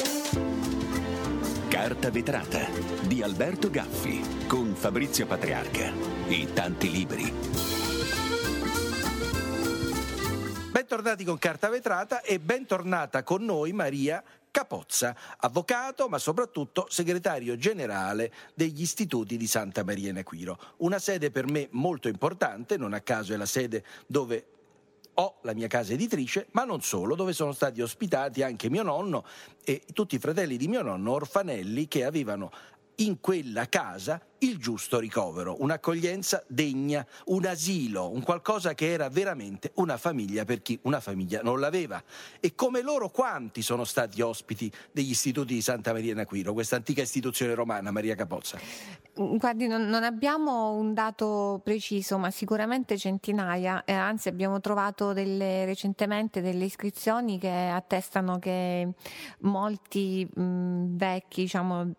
Carta vetrata di Alberto Gaffi con Fabrizio Patriarca e tanti libri. Bentornati con Carta vetrata e bentornata con noi Maria Capozza, avvocato ma soprattutto segretario generale degli Istituti di Santa Maria in Aquiro. Una sede per me molto importante, non a caso è la sede dove ho la mia casa editrice, ma non solo, dove sono stati ospitati anche mio nonno e tutti i fratelli di mio nonno orfanelli che avevano in quella casa il giusto ricovero, un'accoglienza degna, un asilo, un qualcosa che era veramente una famiglia per chi una famiglia non l'aveva. E come loro quanti sono stati ospiti degli istituti di Santa Maria in Aquiro, questa antica istituzione romana, Maria Capozza? Guardi, non, non abbiamo un dato preciso, ma sicuramente centinaia, eh, anzi abbiamo trovato delle, recentemente delle iscrizioni che attestano che molti mh, vecchi, diciamo,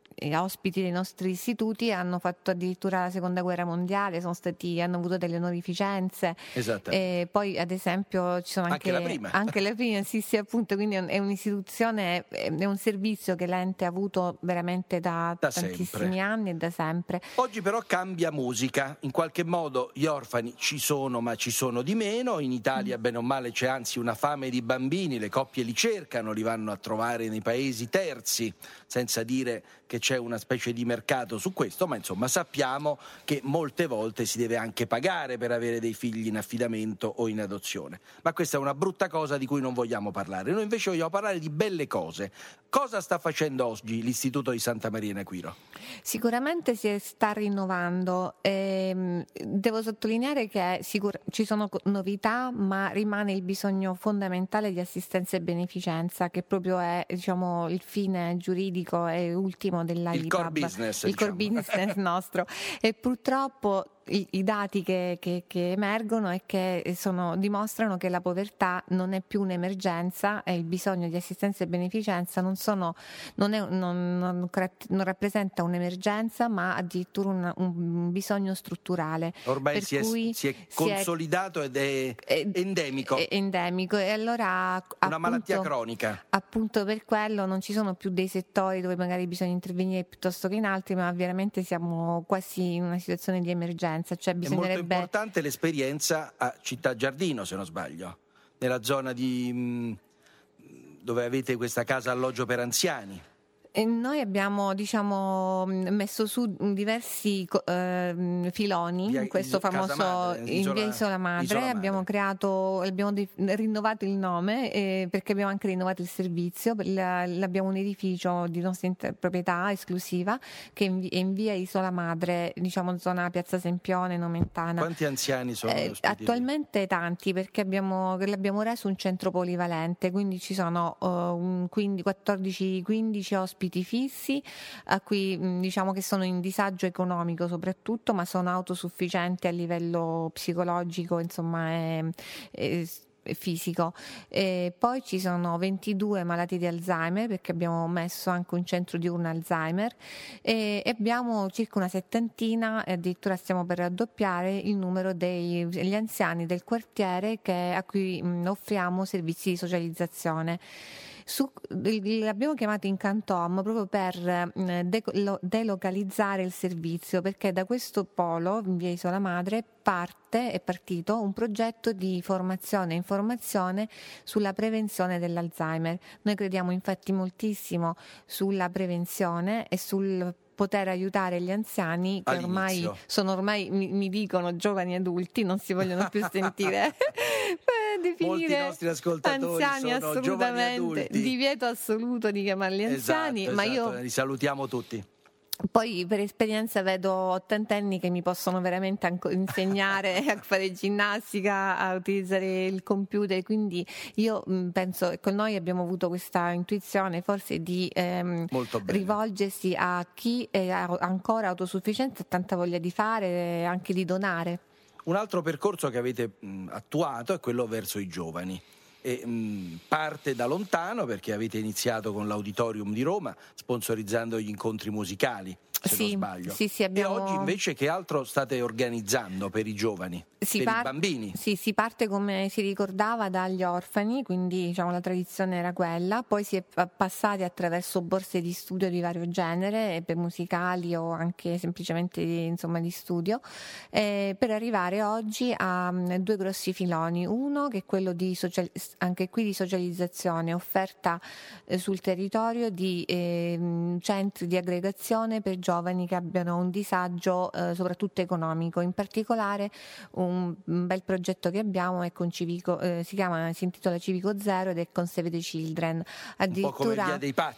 ospiti dei nostri istituti hanno fatto addirittura la seconda guerra mondiale, sono stati, hanno avuto delle onorificenze. Esatto. E poi ad esempio ci sono anche, anche la prima anche la prima sì sì appunto, quindi è, un, è un'istituzione, è un servizio che l'ente ha avuto veramente da, da tantissimi sempre. anni e da sempre. Oggi però cambia musica, in qualche modo gli orfani ci sono, ma ci sono di meno. In Italia bene o male c'è anzi una fame di bambini, le coppie li cercano, li vanno a trovare nei paesi terzi, senza dire che c'è una specie di mercato su questo, ma insomma sappiamo che molte volte si deve anche pagare per avere dei figli in affidamento o in adozione. Ma questa è una brutta cosa di cui non vogliamo parlare. Noi invece vogliamo parlare di belle cose. Cosa sta facendo oggi l'Istituto di Santa Maria in Aquiro? Sicuramente si sta rinnovando. Ehm, devo sottolineare che sicur- ci sono novità, ma rimane il bisogno fondamentale di assistenza e beneficenza, che proprio è, diciamo, il fine giuridico e ultimo della il core business, il diciamo. core business nostro. E purtroppo i, i dati che, che, che emergono è che sono, dimostrano che la povertà non è più un'emergenza e il bisogno di assistenza e beneficenza non, sono, non, è, non, non, non rappresenta un'emergenza, ma addirittura un, un bisogno strutturale. Ormai per si, è, cui si è consolidato si è, ed è, è endemico. È endemico e allora una appunto, malattia cronica. Appunto per quello non ci sono più dei settori dove magari bisogna intervenire piuttosto che in altri, ma veramente siamo quasi in una situazione di emergenza. Cioè bisognerebbe... È molto importante l'esperienza a Città Giardino, se non sbaglio, nella zona di mh, dove avete questa casa alloggio per anziani. E noi abbiamo, diciamo, messo su diversi eh, filoni via, in questo famoso Madre, in Isola, via Isola Madre. Isola Madre. Abbiamo creato, abbiamo di, rinnovato il nome eh, perché abbiamo anche rinnovato il servizio. La, l'abbiamo un edificio di nostra inter- proprietà esclusiva che è in, è in via Isola Madre, diciamo zona Piazza Sempione, Nomentana. Quanti anziani sono? Eh, attualmente tanti, perché abbiamo, l'abbiamo reso un centro polivalente, quindi ci sono uh, un quindici, quattordici quindici ospiti fissi a cui diciamo che sono in disagio economico soprattutto, ma sono autosufficienti a livello psicologico, insomma e, e fisico. E poi ci sono ventidue malati di Alzheimer, perché abbiamo messo anche un centro diurno Alzheimer, e abbiamo circa una settantina, e addirittura stiamo per raddoppiare il numero dei, degli anziani del quartiere che, a cui mh, offriamo servizi di socializzazione. Su, l'abbiamo chiamato Incantom proprio per de, lo, delocalizzare il servizio, perché da questo polo in via Isola Madre parte, è partito un progetto di formazione e informazione sulla prevenzione dell'Alzheimer. Noi crediamo infatti moltissimo sulla prevenzione e sul poter aiutare gli anziani che all'inizio. ormai sono ormai mi, mi dicono giovani adulti, non si vogliono più sentire definire molti nostri ascoltatori anziani, sono giovani assolutamente adulti. Divieto assoluto di chiamarli anziani, esatto, ma esatto. io li salutiamo tutti. Poi per esperienza vedo ottantenni che mi possono veramente anco insegnare a fare ginnastica, a utilizzare il computer, quindi io penso, con noi abbiamo avuto questa intuizione forse di ehm, rivolgersi a chi è ancora autosufficiente, ha tanta voglia di fare, anche di donare. Un altro percorso che avete mh, attuato è quello verso i giovani. E, mh, parte da lontano, perché avete iniziato con l'Auditorium di Roma sponsorizzando gli incontri musicali, se sì, non sbaglio. Sì, sì, abbiamo... E oggi invece che altro state organizzando per i giovani, si per par- i bambini? Sì, si parte, come si ricordava, dagli orfani, quindi diciamo la tradizione era quella, poi si è passati attraverso borse di studio di vario genere, per musicali o anche semplicemente insomma di studio, eh, per arrivare oggi a um, due grossi filoni. Uno che è quello di social- anche qui di socializzazione, offerta eh, sul territorio di eh, centri di aggregazione per giovani che abbiano un disagio eh, soprattutto economico. In particolare un, un bel progetto che abbiamo è con Civico, eh, si chiama, si intitola Civico Zero ed è con Save the Children. Un po' come Via dei Pazzi.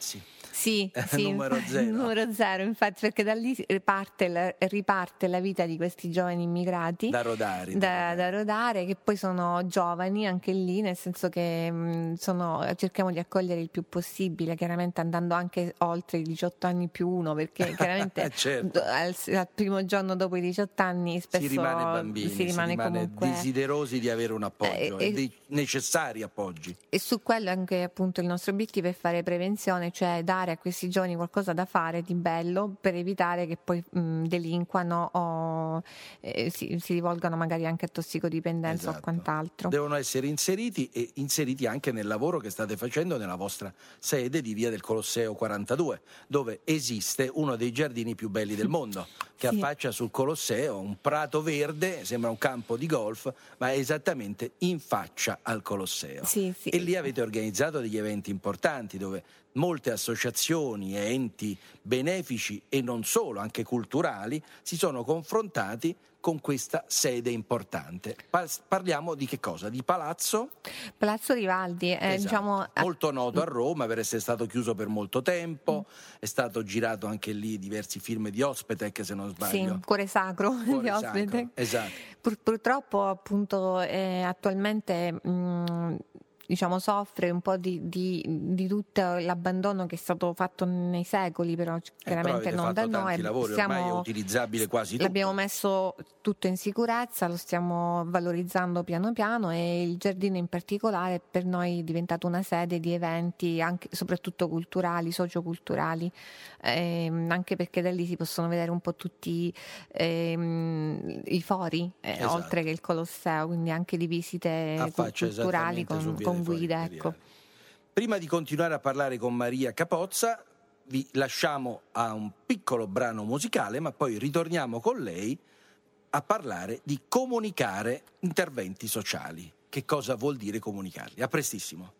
Sì, sì, numero zero. numero zero, infatti, perché da lì riparte la, riparte la vita di questi giovani immigrati da rodare, da, da rodare, che poi sono giovani anche lì, nel senso che mh, sono, cerchiamo di accogliere il più possibile, chiaramente andando anche oltre i diciotto anni più uno, perché chiaramente certo. al, al primo giorno dopo i diciotto anni spesso si rimane bambini, si rimane, si rimane comunque desiderosi di avere un appoggio eh, e dei necessari appoggi. E su quello anche appunto il nostro obiettivo è fare prevenzione, cioè dare a questi giovani qualcosa da fare di bello per evitare che poi mh, delinquano o eh, si, si rivolgano magari anche a tossicodipendenza esatto. o quant'altro. Devono essere inseriti e inseriti anche nel lavoro che state facendo nella vostra sede di Via del Colosseo quarantadue, dove esiste uno dei giardini più belli del mondo, che sì. affaccia sul Colosseo, un prato verde, sembra un campo di golf, ma è esattamente in faccia al Colosseo. Sì, sì. E lì avete organizzato degli eventi importanti dove molte associazioni e enti benefici e non solo, anche culturali, si sono confrontati con questa sede importante. Parliamo di che cosa? Di Palazzo? Palazzo Rivaldi, è esatto. diciamo, molto noto a Roma per essere stato chiuso per molto tempo, mm. è stato girato anche lì diversi film di Ospetek, se non sbaglio. Sì, Cuore Sacro Cuore di Ospetek. Sacro. Esatto. Pur, purtroppo appunto eh, attualmente mh, diciamo soffre un po' di, di, di tutto l'abbandono che è stato fatto nei secoli, però chiaramente eh, però non da noi. Lavori, stiamo, ormai è utilizzabile quasi tutto. L'abbiamo messo tutto in sicurezza, lo stiamo valorizzando piano piano e il giardino in particolare per noi è diventato una sede di eventi anche soprattutto culturali, socioculturali, ehm, anche perché da lì si possono vedere un po' tutti ehm, i fori, eh, esatto. oltre che il Colosseo, quindi anche di visite Affaccia culturali con, con guida. Ecco. Prima di continuare a parlare con Maria Capozza, vi lasciamo a un piccolo brano musicale, ma poi ritorniamo con lei a parlare di comunicare interventi sociali. Che cosa vuol dire comunicarli? A prestissimo.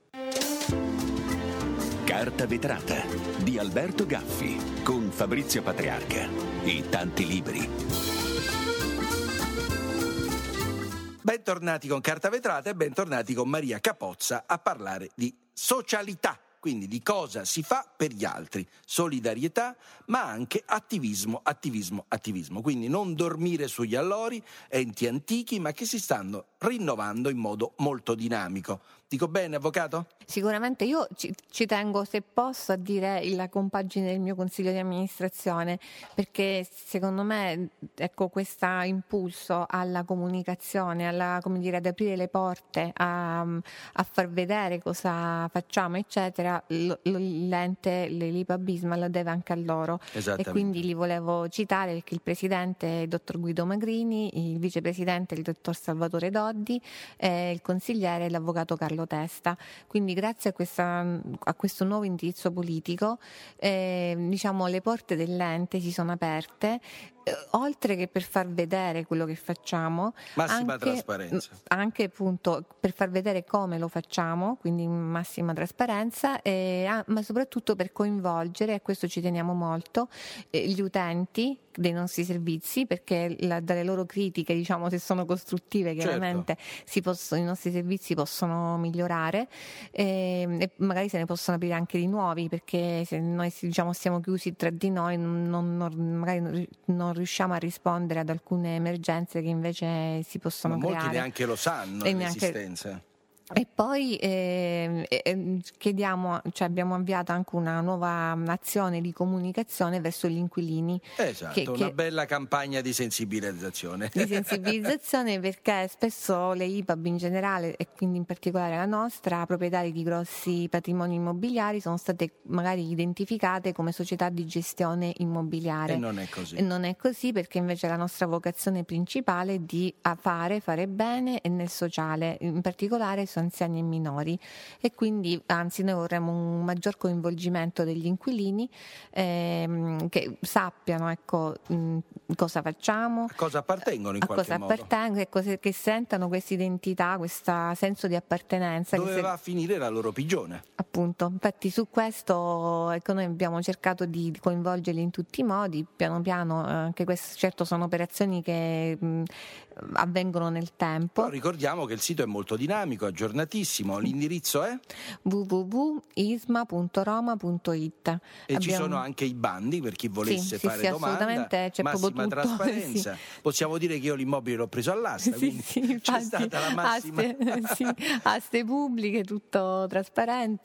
Carta vetrata di Alberto Gaffi con Fabrizio Patriarca e tanti libri. Bentornati con Carta Vetrata e bentornati con Maria Capozza a parlare di socialità, quindi di cosa si fa per gli altri, solidarietà, ma anche attivismo, attivismo, attivismo. Quindi non dormire sugli allori, enti antichi, ma che si stanno rinnovando in modo molto dinamico. Dico bene, avvocato? Sicuramente io ci, ci tengo, se posso, a dire la compagine del mio consiglio di amministrazione, perché secondo me ecco questo impulso alla comunicazione, alla, come dire, ad aprire le porte, a, a far vedere cosa facciamo, eccetera, l, l'ente, l'I P A Bisma lo deve anche a loro. E quindi li volevo citare perché il presidente è il dottor Guido Magrini, il vicepresidente è il dottor Salvatore Doddi e il consigliere è l'avvocato Carlo Testa. Quindi grazie a, questa, a questo nuovo indirizzo politico eh, diciamo le porte dell'ente si sono aperte, eh, oltre che per far vedere quello che facciamo, massima anche, trasparenza, anche appunto per far vedere come lo facciamo, quindi massima trasparenza, eh, ah, ma soprattutto per coinvolgere, e questo ci teniamo molto, eh, gli utenti dei nostri servizi, perché la, dalle loro critiche, diciamo, se sono costruttive, chiaramente certo. si possono, i nostri servizi possono migliorare e, e magari se ne possono aprire anche di nuovi, perché se noi diciamo siamo chiusi tra di noi non, non, magari non, non riusciamo a rispondere ad alcune emergenze che invece si possono ma creare. Molti neanche lo sanno l'esistenza. Neanche... E poi eh, eh, chiediamo, cioè abbiamo avviato anche una nuova azione di comunicazione verso gli inquilini. Esatto, che, una che, bella campagna di sensibilizzazione. Di sensibilizzazione perché spesso le I P A B in generale e quindi in particolare la nostra, proprietari di grossi patrimoni immobiliari, sono state magari identificate come società di gestione immobiliare. E non è così. E non è così perché invece la nostra vocazione principale è di fare, fare bene e nel sociale, in particolare su anziani e minori, e quindi anzi noi vorremmo un maggior coinvolgimento degli inquilini, ehm, che sappiano ecco mh, cosa facciamo, a cosa appartengono in a qualche cosa modo, appartengono, che, che sentano questa identità, questo senso di appartenenza. Dove se... va a finire la loro pigione? Appunto, infatti su questo ecco, noi abbiamo cercato di coinvolgerli in tutti i modi, piano piano, anche queste certo sono operazioni che mh, avvengono nel tempo. Però ricordiamo che il sito è molto dinamico, aggiornato aggiornatissimo. L'indirizzo è w w w punto isma punto roma punto it e Abbiamo... ci sono anche i bandi per chi volesse sì, fare sì, domanda. Assolutamente, c'è massima proprio tutto. trasparenza. Sì. Possiamo dire che io l'immobile l'ho preso all'asta, sì, quindi sì, c'è infatti, stata la massima aste, sì, aste pubbliche, tutto trasparente,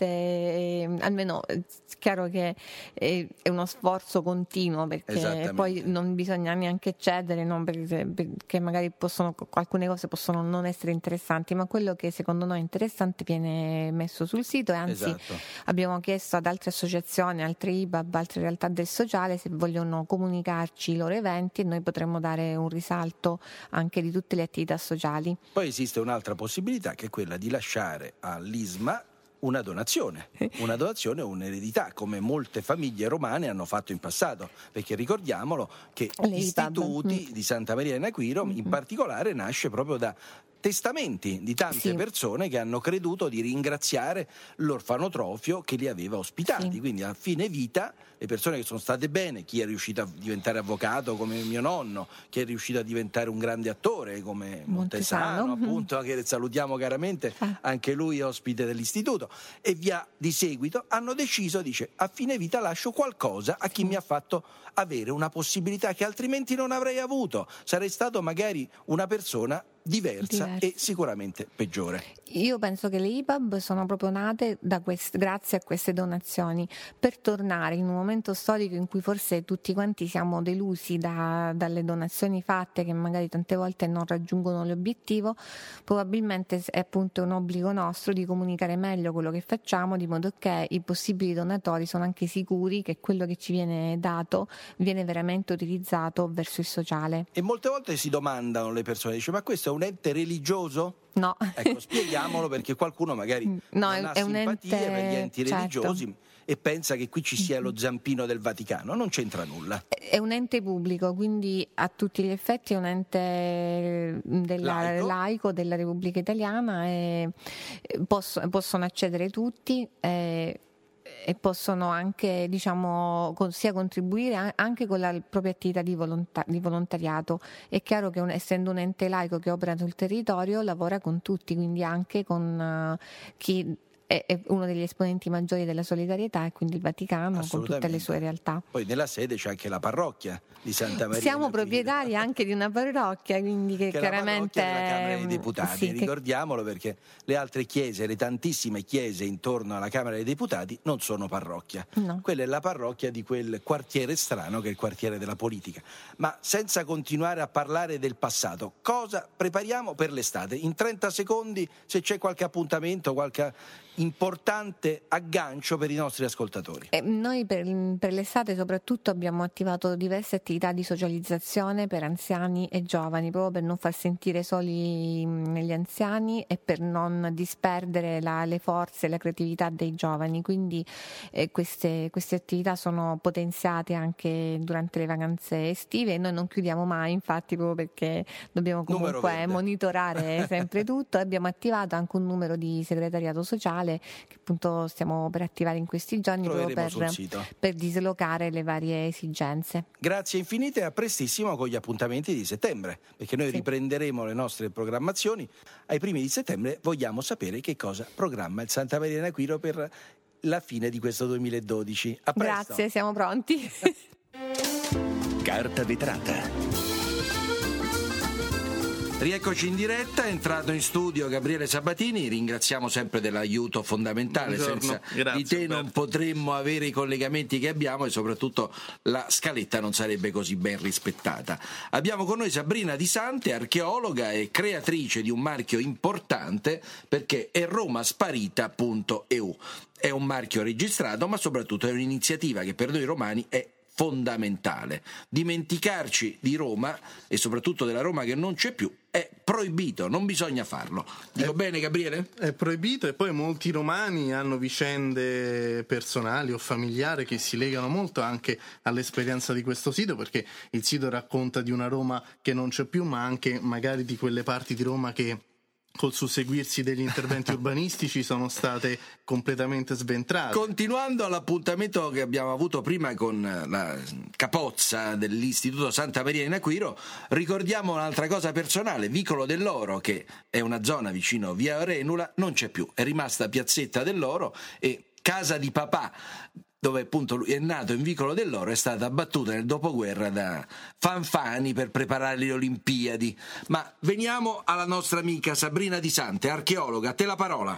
e, almeno è chiaro che è, è uno sforzo continuo, perché poi non bisogna neanche cedere, no? perché, perché magari possono, alcune cose possono non essere interessanti, ma quello che secondo noi è interessante viene messo sul sito, e anzi esatto. abbiamo chiesto ad altre associazioni, altre I B A B, altre realtà del sociale se vogliono comunicarci i loro eventi, e noi potremmo dare un risalto anche di tutte le attività sociali. Poi esiste un'altra possibilità, che è quella di lasciare all'I S M A una donazione, una donazione o un'eredità, come molte famiglie romane hanno fatto in passato, perché ricordiamolo che gli istituti di Santa Maria in Aquiro mm-hmm. in particolare nasce proprio da testamenti di tante sì. persone che hanno creduto di ringraziare l'orfanotrofio che li aveva ospitati, sì. quindi a fine vita le persone che sono state bene, chi è riuscito a diventare avvocato come mio nonno, chi è riuscito a diventare un grande attore come Montesano, Montesano appunto, che salutiamo caramente, anche lui ospite dell'istituto, e via di seguito, hanno deciso, dice, a fine vita lascio qualcosa a chi mi ha fatto avere una possibilità che altrimenti non avrei avuto, sarei stato magari una persona diversa Diverso. e sicuramente peggiore. Io penso che le I B A B sono proprio nate da quest- grazie a queste donazioni, per tornare in un momento storico in cui forse tutti quanti siamo delusi da, dalle donazioni fatte, che magari tante volte non raggiungono l'obiettivo. Probabilmente è appunto un obbligo nostro di comunicare meglio quello che facciamo, di modo che i possibili donatori sono anche sicuri che quello che ci viene dato viene veramente utilizzato verso il sociale. E molte volte si domandano le persone, dice, ma questo è un ente religioso? No. Ecco, spieghiamolo, perché qualcuno magari no, non ha è un simpatie ente, per gli enti religiosi, certo. e pensa che qui ci sia lo zampino del Vaticano. Non c'entra nulla. È un ente pubblico, quindi a tutti gli effetti è un ente della, laico. laico della Repubblica Italiana, e posso, possono accedere tutti, e, e possono anche, diciamo, sia contribuire anche con la propria attività di, volonta- di volontariato. È chiaro che un, essendo un ente laico che opera sul territorio, lavora con tutti, quindi anche con uh, chi è uno degli esponenti maggiori della solidarietà, e quindi il Vaticano con tutte le sue realtà. Poi nella sede c'è anche la parrocchia di Santa Maria. Siamo proprietari anche di una parrocchia, quindi che, che chiaramente è la parrocchia della Camera dei Deputati, sì, ricordiamolo, perché le altre chiese, le tantissime chiese intorno alla Camera dei Deputati non sono parrocchia. No. Quella è la parrocchia di quel quartiere strano che è il quartiere della politica. Ma senza continuare a parlare del passato, cosa prepariamo per l'estate? In trenta secondi, se c'è qualche appuntamento, qualche importante aggancio per i nostri ascoltatori. E noi per, per l'estate soprattutto abbiamo attivato diverse attività di socializzazione per anziani e giovani, proprio per non far sentire soli gli anziani e per non disperdere la, le forze e la creatività dei giovani. Quindi eh, queste, queste attività sono potenziate anche durante le vacanze estive, e noi non chiudiamo mai, infatti, proprio perché dobbiamo comunque monitorare sempre tutto. Abbiamo attivato anche un numero di segretariato sociale che appunto stiamo per attivare in questi giorni, proprio per, per dislocare le varie esigenze. Grazie infinite, a prestissimo con gli appuntamenti di settembre, perché noi sì. riprenderemo le nostre programmazioni ai primi di settembre. Vogliamo sapere che cosa programma il Santa Maria in Aquiro per la fine di questo duemiladodici. A presto. Grazie, siamo pronti. Carta vetrata. Rieccoci in diretta, è entrato in studio Gabriele Sabatini, ringraziamo sempre dell'aiuto fondamentale. Buongiorno. Senza Grazie, di te Alberto. Non potremmo avere i collegamenti che abbiamo, e soprattutto la scaletta non sarebbe così ben rispettata. Abbiamo con noi Sabrina Di Sante, archeologa e creatrice di un marchio importante, perché è romasparita punto e u. È un marchio registrato, ma soprattutto è un'iniziativa che per noi romani è fondamentale. Dimenticarci di Roma, e soprattutto della Roma che non c'è più, è proibito, non bisogna farlo. Dico è, bene, Gabriele? È proibito, e poi molti romani hanno vicende personali o familiari che si legano molto anche all'esperienza di questo sito, perché il sito racconta di una Roma che non c'è più, ma anche magari di quelle parti di Roma che col susseguirsi degli interventi urbanistici sono state completamente sventrate. Continuando all'appuntamento che abbiamo avuto prima con la Capozza dell'Istituto Santa Maria in Aquiro, ricordiamo un'altra cosa personale. Vicolo dell'Oro, che è una zona vicino via Arenula, non c'è più, è rimasta Piazzetta dell'Oro, e casa di papà, dove appunto lui è nato in Vicolo dell'Oro, è stata abbattuta nel dopoguerra da Fanfani per preparare le Olimpiadi. Ma veniamo alla nostra amica Sabrina Di Sante, archeologa. A te la parola.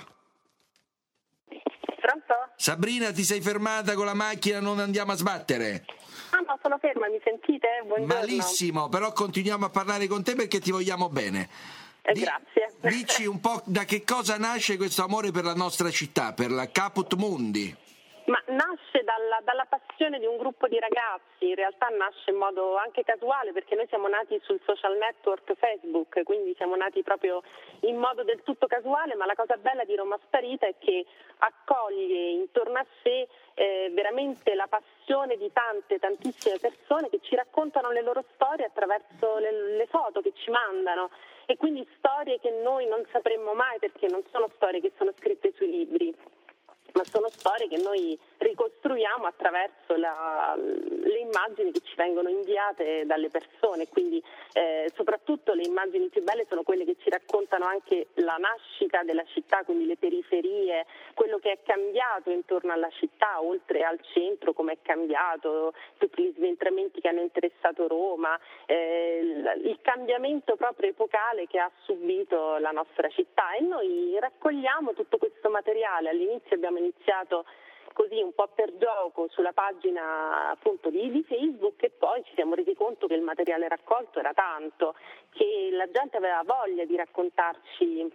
Pronto? Sabrina, ti sei fermata con la macchina, non andiamo a sbattere? Ah no, sono ferma, mi sentite? Buongiorno. Malissimo, però continuiamo a parlare con te perché ti vogliamo bene. Eh, Di- grazie. Dici un po' da che cosa nasce questo amore per la nostra città, per la Caput Mundi? Ma nasce dalla, dalla passione di un gruppo di ragazzi, in realtà nasce in modo anche casuale perché noi siamo nati sul social network Facebook, quindi siamo nati proprio in modo del tutto casuale, ma la cosa bella di Roma Sparita è che accoglie intorno a sé eh, veramente la passione di tante, tantissime persone che ci raccontano le loro storie attraverso le, le foto che ci mandano, e quindi storie che noi non sapremmo mai perché non sono storie che sono scritte sui libri, ma sono storie che noi ricostruiamo attraverso la, le immagini che ci vengono inviate dalle persone, quindi eh, soprattutto le immagini più belle sono quelle che ci raccontano anche la nascita della città, quindi le periferie, quello che è cambiato intorno alla città, oltre al centro, come è cambiato, tutti gli sventramenti che hanno interessato Roma, eh, il cambiamento proprio epocale che ha subito la nostra città, e noi raccogliamo tutto questo materiale. All'inizio abbiamo iniziato così un po' per gioco sulla pagina appunto di, di Facebook, e poi ci siamo resi conto che il materiale raccolto era tanto, che la gente aveva voglia di raccontarci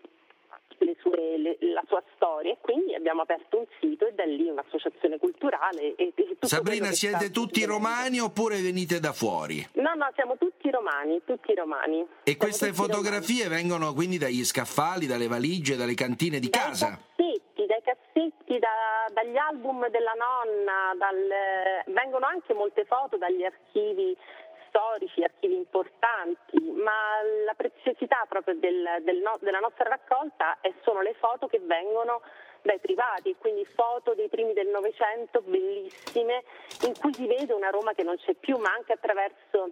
le sue, le, la sua storia, e quindi abbiamo aperto un sito e da lì un'associazione culturale. E, e tutto Sabrina, siete tutti romani oppure venite da fuori? No, no, siamo tutti romani, tutti romani. E siamo queste fotografie romani. vengono quindi dagli scaffali, dalle valigie, dalle cantine di dai casa? Cassetti, dai cassetti, da, dagli album della nonna, dal, vengono anche molte foto dagli archivi storici, archivi importanti, ma la preziosità proprio del, del no, della nostra raccolta è, sono le foto che vengono dai privati, quindi foto dei primi del Novecento bellissime, in cui si vede una Roma che non c'è più, ma anche attraverso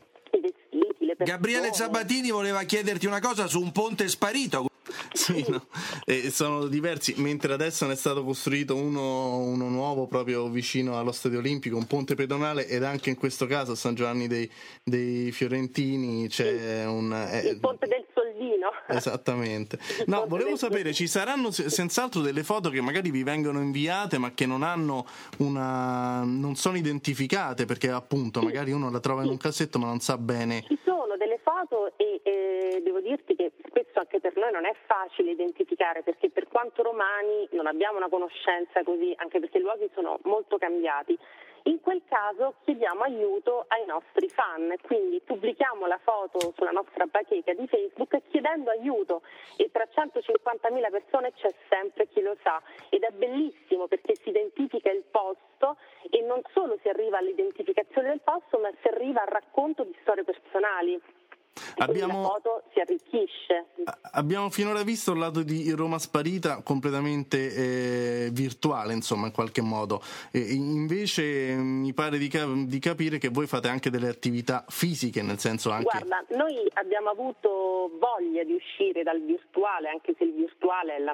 i vestiti, le persone. Gabriele Sabatini voleva chiederti una cosa su un ponte sparito. Sì, no. E sono diversi, mentre adesso ne è stato costruito uno, uno nuovo proprio vicino allo Stadio Olimpico, un ponte pedonale, ed anche in questo caso a San Giovanni dei, dei Fiorentini c'è un... Eh, il ponte del Soldino. Esattamente. No, volevo sapere, ci saranno senz'altro delle foto che magari vi vengono inviate ma che non hanno una... non sono identificate, perché appunto magari uno la trova in un cassetto ma non sa bene. Ci sono delle foto e eh, devo dirti che spesso anche per noi non è facile identificare, perché per quanto romani non abbiamo una conoscenza così, anche perché i luoghi sono molto cambiati. In quel caso chiediamo aiuto ai nostri fan, quindi pubblichiamo la foto sulla nostra bacheca di Facebook chiedendo aiuto, e tra centocinquantamila persone c'è sempre chi lo sa, ed è bellissimo perché si identifica il posto, e non solo si arriva all'identificazione del posto, ma si arriva al racconto di storie personali. Abbiamo, la foto si arricchisce. Abbiamo finora visto il lato di Roma Sparita completamente eh, virtuale, insomma, in qualche modo. E invece mi pare di, cap- di capire che voi fate anche delle attività fisiche, nel senso anche... Guarda, noi abbiamo avuto voglia di uscire dal virtuale, anche se il virtuale è la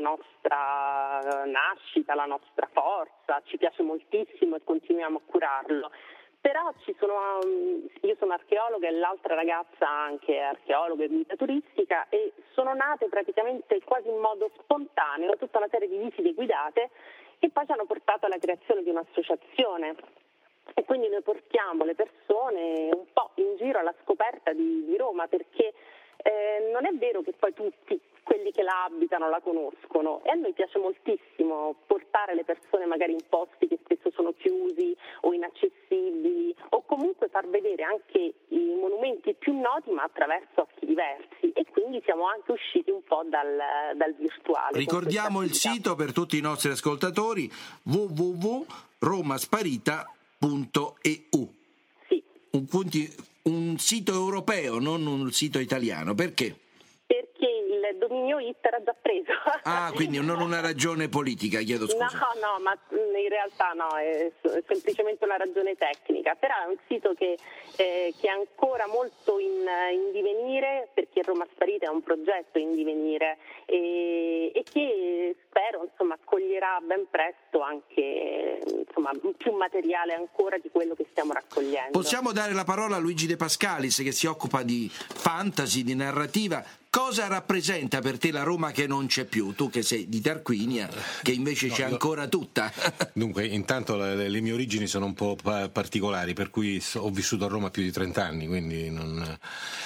nostra nascita, la nostra forza, ci piace moltissimo e continuiamo a curarlo. Però ci sono, io sono archeologa e l'altra ragazza anche è archeologa e guida turistica, e sono nate praticamente quasi in modo spontaneo tutta una serie di visite guidate che poi ci hanno portato alla creazione di un'associazione. E quindi noi portiamo le persone un po' in giro alla scoperta di, di Roma, perché eh, non è vero che poi tutti quelli che la abitano la conoscono, e a noi piace moltissimo portare le persone magari in posti che spesso sono chiusi o inaccessibili, o comunque far vedere anche i monumenti più noti ma attraverso occhi diversi, e quindi siamo anche usciti un po' dal, dal virtuale. Ricordiamo il sito per tutti i nostri ascoltatori: w w w punto romasparita punto e u. Sì. Un, punti, un sito europeo, non un sito italiano. Perché? Perché il mio hit era già preso. Ah, quindi non una ragione politica, chiedo scusa. No, no, ma in realtà no, è semplicemente una ragione tecnica, però è un sito che, eh, che è ancora molto in, in divenire, perché Roma Sparita è un progetto in divenire e, e che spero insomma accoglierà ben presto anche insomma più materiale ancora di quello che stiamo raccogliendo. Possiamo dare la parola a Luigi De Pascalis, che si occupa di fantasy, di narrativa. Cosa rappresenta per te la Roma che non c'è più? Tu che sei di Tarquinia, che invece no, c'è ancora tutta. Dunque, intanto le, le mie origini sono un po' pa- particolari, per cui ho vissuto a Roma più di trent'anni, quindi non...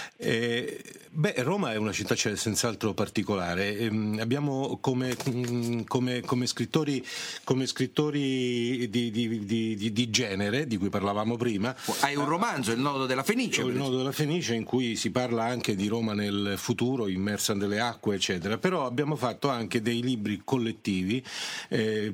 Eh, beh, Roma è una città cioè, senz'altro particolare. Eh, abbiamo come, come, come scrittori, come scrittori di, di, di, di genere, di cui parlavamo prima. Hai un romanzo, Il nodo della Fenice. Il nodo della Fenice, in cui si parla anche di Roma nel futuro, immersa nelle acque eccetera, però abbiamo fatto anche dei libri collettivi, eh,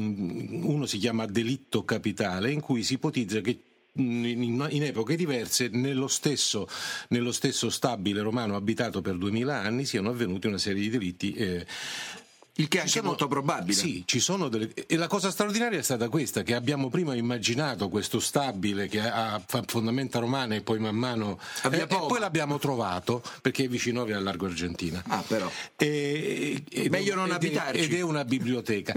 uno si chiama Delitto Capitale, in cui si ipotizza che in, in epoche diverse nello stesso, nello stesso stabile romano abitato per duemila anni siano avvenuti una serie di delitti, eh, il che è anche sono, molto probabile. Sì, ci sono delle, e la cosa straordinaria è stata questa, che abbiamo prima immaginato questo stabile che ha fondamenta romane e poi man mano eh, e poi l'abbiamo trovato perché è vicino al largo Argentina. Ah, però e, e, meglio non ed abitarci. È, ed è una biblioteca.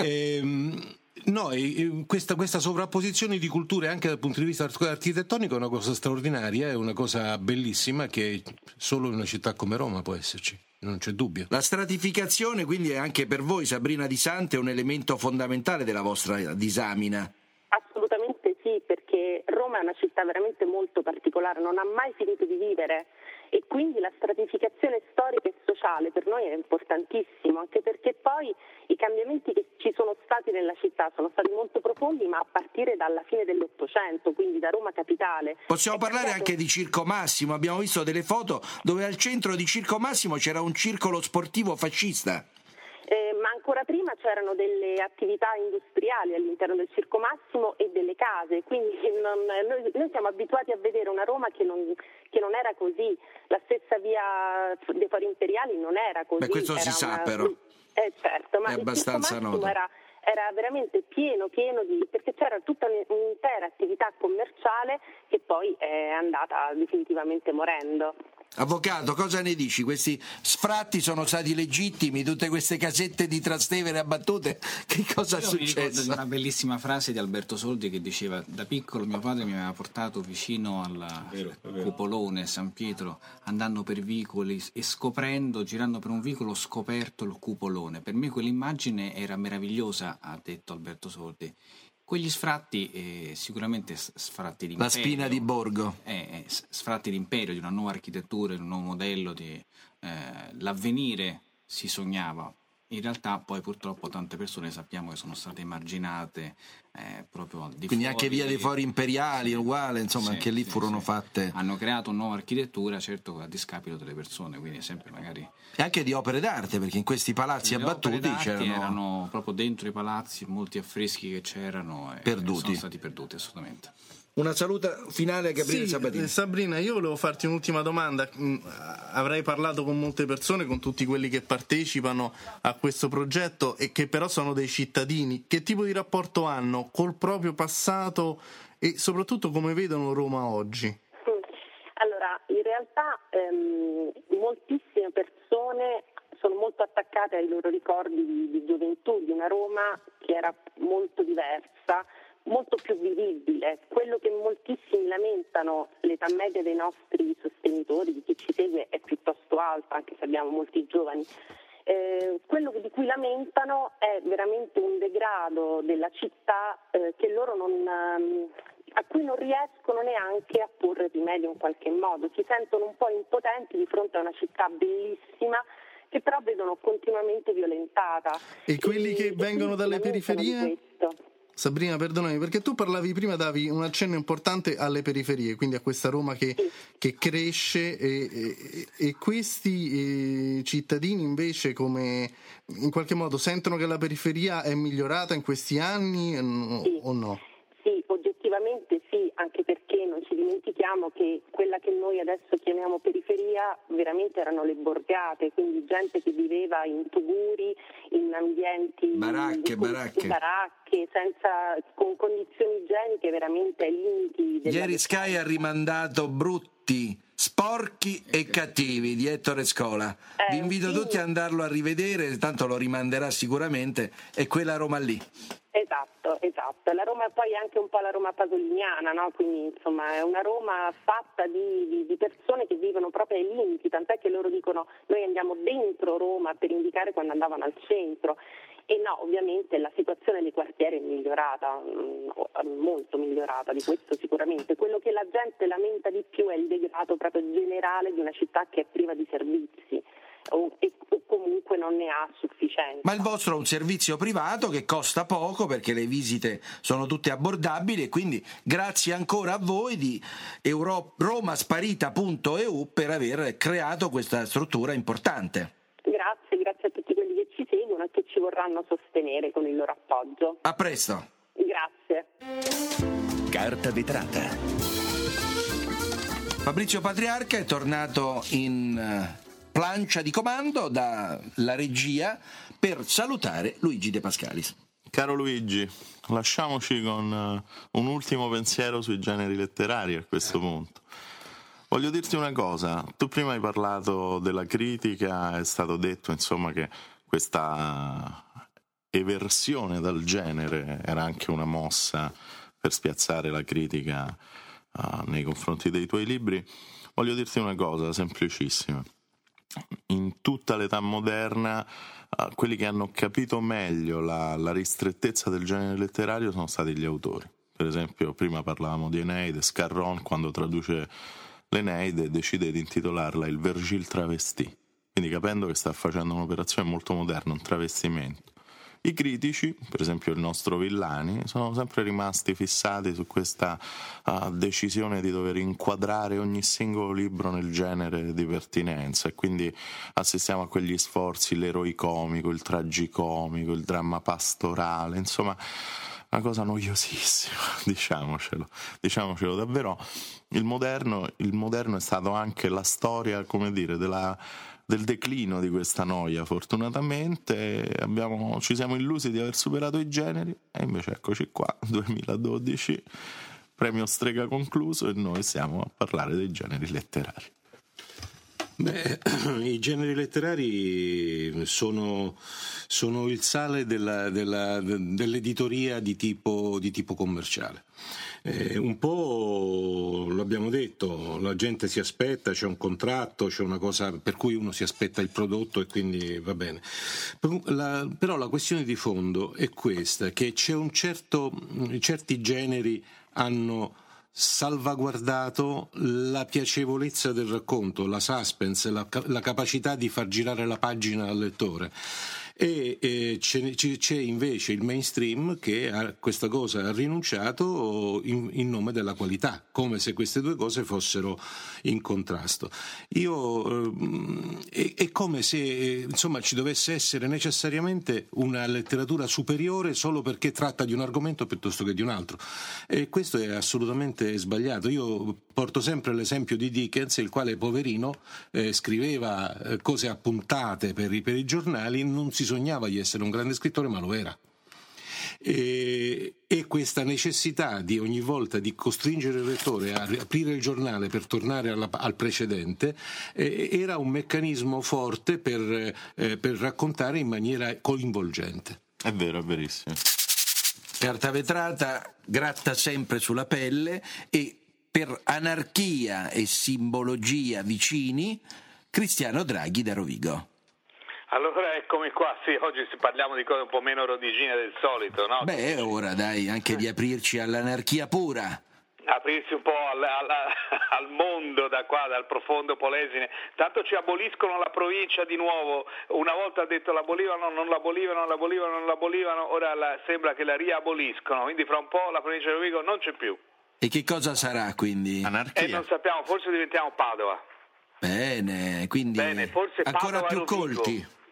e, No, questa, questa sovrapposizione di culture anche dal punto di vista architettonico è una cosa straordinaria, è una cosa bellissima che solo in una città come Roma può esserci, non c'è dubbio. La stratificazione quindi è anche per voi, Sabrina Di Sante, un elemento fondamentale della vostra disamina. Assolutamente sì, perché Roma è una città veramente molto particolare, non ha mai finito di vivere e quindi la stratificazione storica e sociale per noi è importantissimo, anche perché poi i cambiamenti che ci sono stati nella città sono stati molto profondi, ma a partire dalla fine dell'Ottocento, quindi da Roma capitale. Possiamo parlare cambiato... anche di Circo Massimo, abbiamo visto delle foto dove al centro di Circo Massimo c'era un circolo sportivo fascista. Eh, ma ancora prima c'erano delle attività industriali all'interno del Circo Massimo e delle case, quindi non, noi, noi siamo abituati a vedere una Roma che non, che non era così, la stessa via dei Fori Imperiali non era così. Beh, questo era si sa una... però. Eh certo, ma è il abbastanza Circo Massimo noto. era era veramente pieno, pieno di, perché c'era tutta un'intera attività commerciale che poi è andata definitivamente morendo. Avvocato, cosa ne dici? Questi sfratti sono stati legittimi, tutte queste casette di Trastevere abbattute, che cosa è Io successo? Mi ricordo di una bellissima frase di Alberto Soldi che diceva: da piccolo mio padre mi aveva portato vicino al vero, cupolone San Pietro, andando per vicoli e scoprendo, girando per un vicolo, ho scoperto il cupolone. Per me quell'immagine era meravigliosa, ha detto Alberto Soldi. Quegli sfratti, eh, sicuramente sfratti di la spina di Borgo, eh, eh, sfratti d'imperio, di una nuova architettura, di un nuovo modello, di eh, l'avvenire si sognava. In realtà poi purtroppo tante persone sappiamo che sono state emarginate eh, proprio al di quindi fuori, anche via dei Fori Imperiali uguale, insomma, sì, anche lì sì, furono sì. fatte. Hanno creato una nuova architettura, certo a discapito delle persone, quindi sempre magari e anche di opere d'arte, perché in questi palazzi le abbattuti c'erano erano proprio dentro i palazzi molti affreschi che c'erano e perduti. sono stati perduti assolutamente. Una saluta finale a Gabriele sì, Sabatini. Sabrina, io volevo farti un'ultima domanda. Avrai parlato con molte persone, con tutti quelli che partecipano a questo progetto e che però sono dei cittadini. Che tipo di rapporto hanno col proprio passato e soprattutto come vedono Roma oggi? Allora, in realtà ehm, moltissime persone sono molto attaccate ai loro ricordi di, di gioventù, di una Roma che era molto diversa, molto più vivibile. Quello che moltissimi lamentano, l'età media dei nostri sostenitori, di chi ci segue, è piuttosto alta, anche se abbiamo molti giovani. Eh, quello di cui lamentano è veramente un degrado della città eh, che loro non, um, a cui non riescono neanche a porre rimedio in qualche modo. Si sentono un po' impotenti di fronte a una città bellissima che però vedono continuamente violentata. E quelli e, che vengono dalle periferie? Sabrina, perdonami, perché tu parlavi prima, davi un accenno importante alle periferie, quindi a questa Roma che, sì. che cresce e, e, e questi eh, cittadini invece come in qualche modo sentono che la periferia è migliorata in questi anni sì. o no? Sì, oggettivamente Assolutamente sì, anche perché non ci dimentichiamo che quella che noi adesso chiamiamo periferia veramente erano le borgate, quindi gente che viveva in tuguri, in ambienti baracche, in, baracche. baracche senza, con condizioni igieniche veramente ai limiti. Ieri Sky ha rimandato Brutti, sporchi e cattivi di Ettore Scola. Eh, Vi invito sì. tutti ad andarlo a rivedere, tanto lo rimanderà sicuramente, è quella Roma lì. Esatto, esatto. La Roma poi è anche un po' la Roma pasoliniana, no? Quindi insomma è una Roma fatta di, di, di persone che vivono proprio ai limiti, tant'è che loro dicono noi andiamo dentro Roma per indicare quando andavano al centro. E no, ovviamente la situazione dei quartieri è migliorata, molto migliorata, di questo sicuramente. Quello che la gente lamenta di più è il degrado proprio generale di una città che è priva di servizi o, e, o comunque non ne ha sufficienza. Ma il vostro è un servizio privato che costa poco perché le visite sono tutte abbordabili e quindi grazie ancora a voi di Euro- romasparita punto e u per aver creato questa struttura importante. Grazie, grazie a tutti quelli che ci seguono e che ci vorranno sostenere con il loro appoggio. A presto. Grazie. Carta vetrata. Fabrizio Patriarca è tornato in plancia di comando dalla regia per salutare Luigi De Pascalis. Caro Luigi, lasciamoci con un ultimo pensiero sui generi letterari a questo punto. Voglio dirti una cosa, tu prima hai parlato della critica, è stato detto insomma che questa eversione dal genere era anche una mossa per spiazzare la critica uh, nei confronti dei tuoi libri. Voglio dirti una cosa semplicissima, in tutta l'età moderna uh, quelli che hanno capito meglio la, la ristrettezza del genere letterario sono stati gli autori. Per esempio prima parlavamo di Eneide, Scarron quando traduce l'Eneide decide di intitolarla Il Vergil travestì, quindi capendo che sta facendo un'operazione molto moderna, un travestimento. I critici, per esempio il nostro Villani, sono sempre rimasti fissati su questa uh, decisione di dover inquadrare ogni singolo libro nel genere di pertinenza e quindi assistiamo a quegli sforzi, l'eroicomico, il tragicomico, il dramma pastorale, insomma una cosa noiosissima, diciamocelo, diciamocelo davvero. Il moderno, il moderno è stato anche la storia, come dire, della, del declino di questa noia. Fortunatamente abbiamo, ci siamo illusi di aver superato i generi e invece eccoci qua, duemiladodici, premio Strega concluso e noi stiamo a parlare dei generi letterari. Beh, i generi letterari sono, sono il sale della, della, dell'editoria di tipo, di tipo commerciale. Eh, un po' l'abbiamo detto, la gente si aspetta, c'è un contratto, c'è una cosa per cui uno si aspetta il prodotto e quindi va bene. La, però la questione di fondo è questa, che c'è un certo, certi generi hanno salvaguardato la piacevolezza del racconto, la suspense, la, la capacità di far girare la pagina al lettore. E eh, c'è, c'è invece il mainstream che a questa cosa ha rinunciato in, in nome della qualità, come se queste due cose fossero in contrasto. Io eh, è, è come se insomma ci dovesse essere necessariamente una letteratura superiore solo perché tratta di un argomento piuttosto che di un altro, e questo è assolutamente sbagliato. Io porto sempre l'esempio di Dickens, il quale poverino eh, scriveva eh, cose appuntate per i, per i giornali, non si sognava di essere un grande scrittore, ma lo era. E, e questa necessità di ogni volta di costringere il lettore a aprire il giornale per tornare alla, al precedente eh, era un meccanismo forte per, eh, per raccontare in maniera coinvolgente. È vero, è verissimo. Carta vetrata gratta sempre sulla pelle e per anarchia e simbologia vicini, Cristiano Draghi da Rovigo. Allora eccomi qua, sì, oggi parliamo di cose un po' meno rodigine del solito, no? Beh, ora dai, anche di aprirci all'anarchia pura. Aprirsi un po' al, al, al mondo da qua, dal profondo Polesine. Tanto ci aboliscono la provincia di nuovo, una volta ha detto l'abolivano, non l'abolivano, non l'abolivano, non l'abolivano, ora la, sembra che la riaboliscono, quindi fra un po' la provincia di Rovigo non c'è più. E che cosa sarà quindi? Anarchia. E non sappiamo, forse diventiamo Padova. Bene, quindi Bene, forse ancora Padova più Rovigo. colti.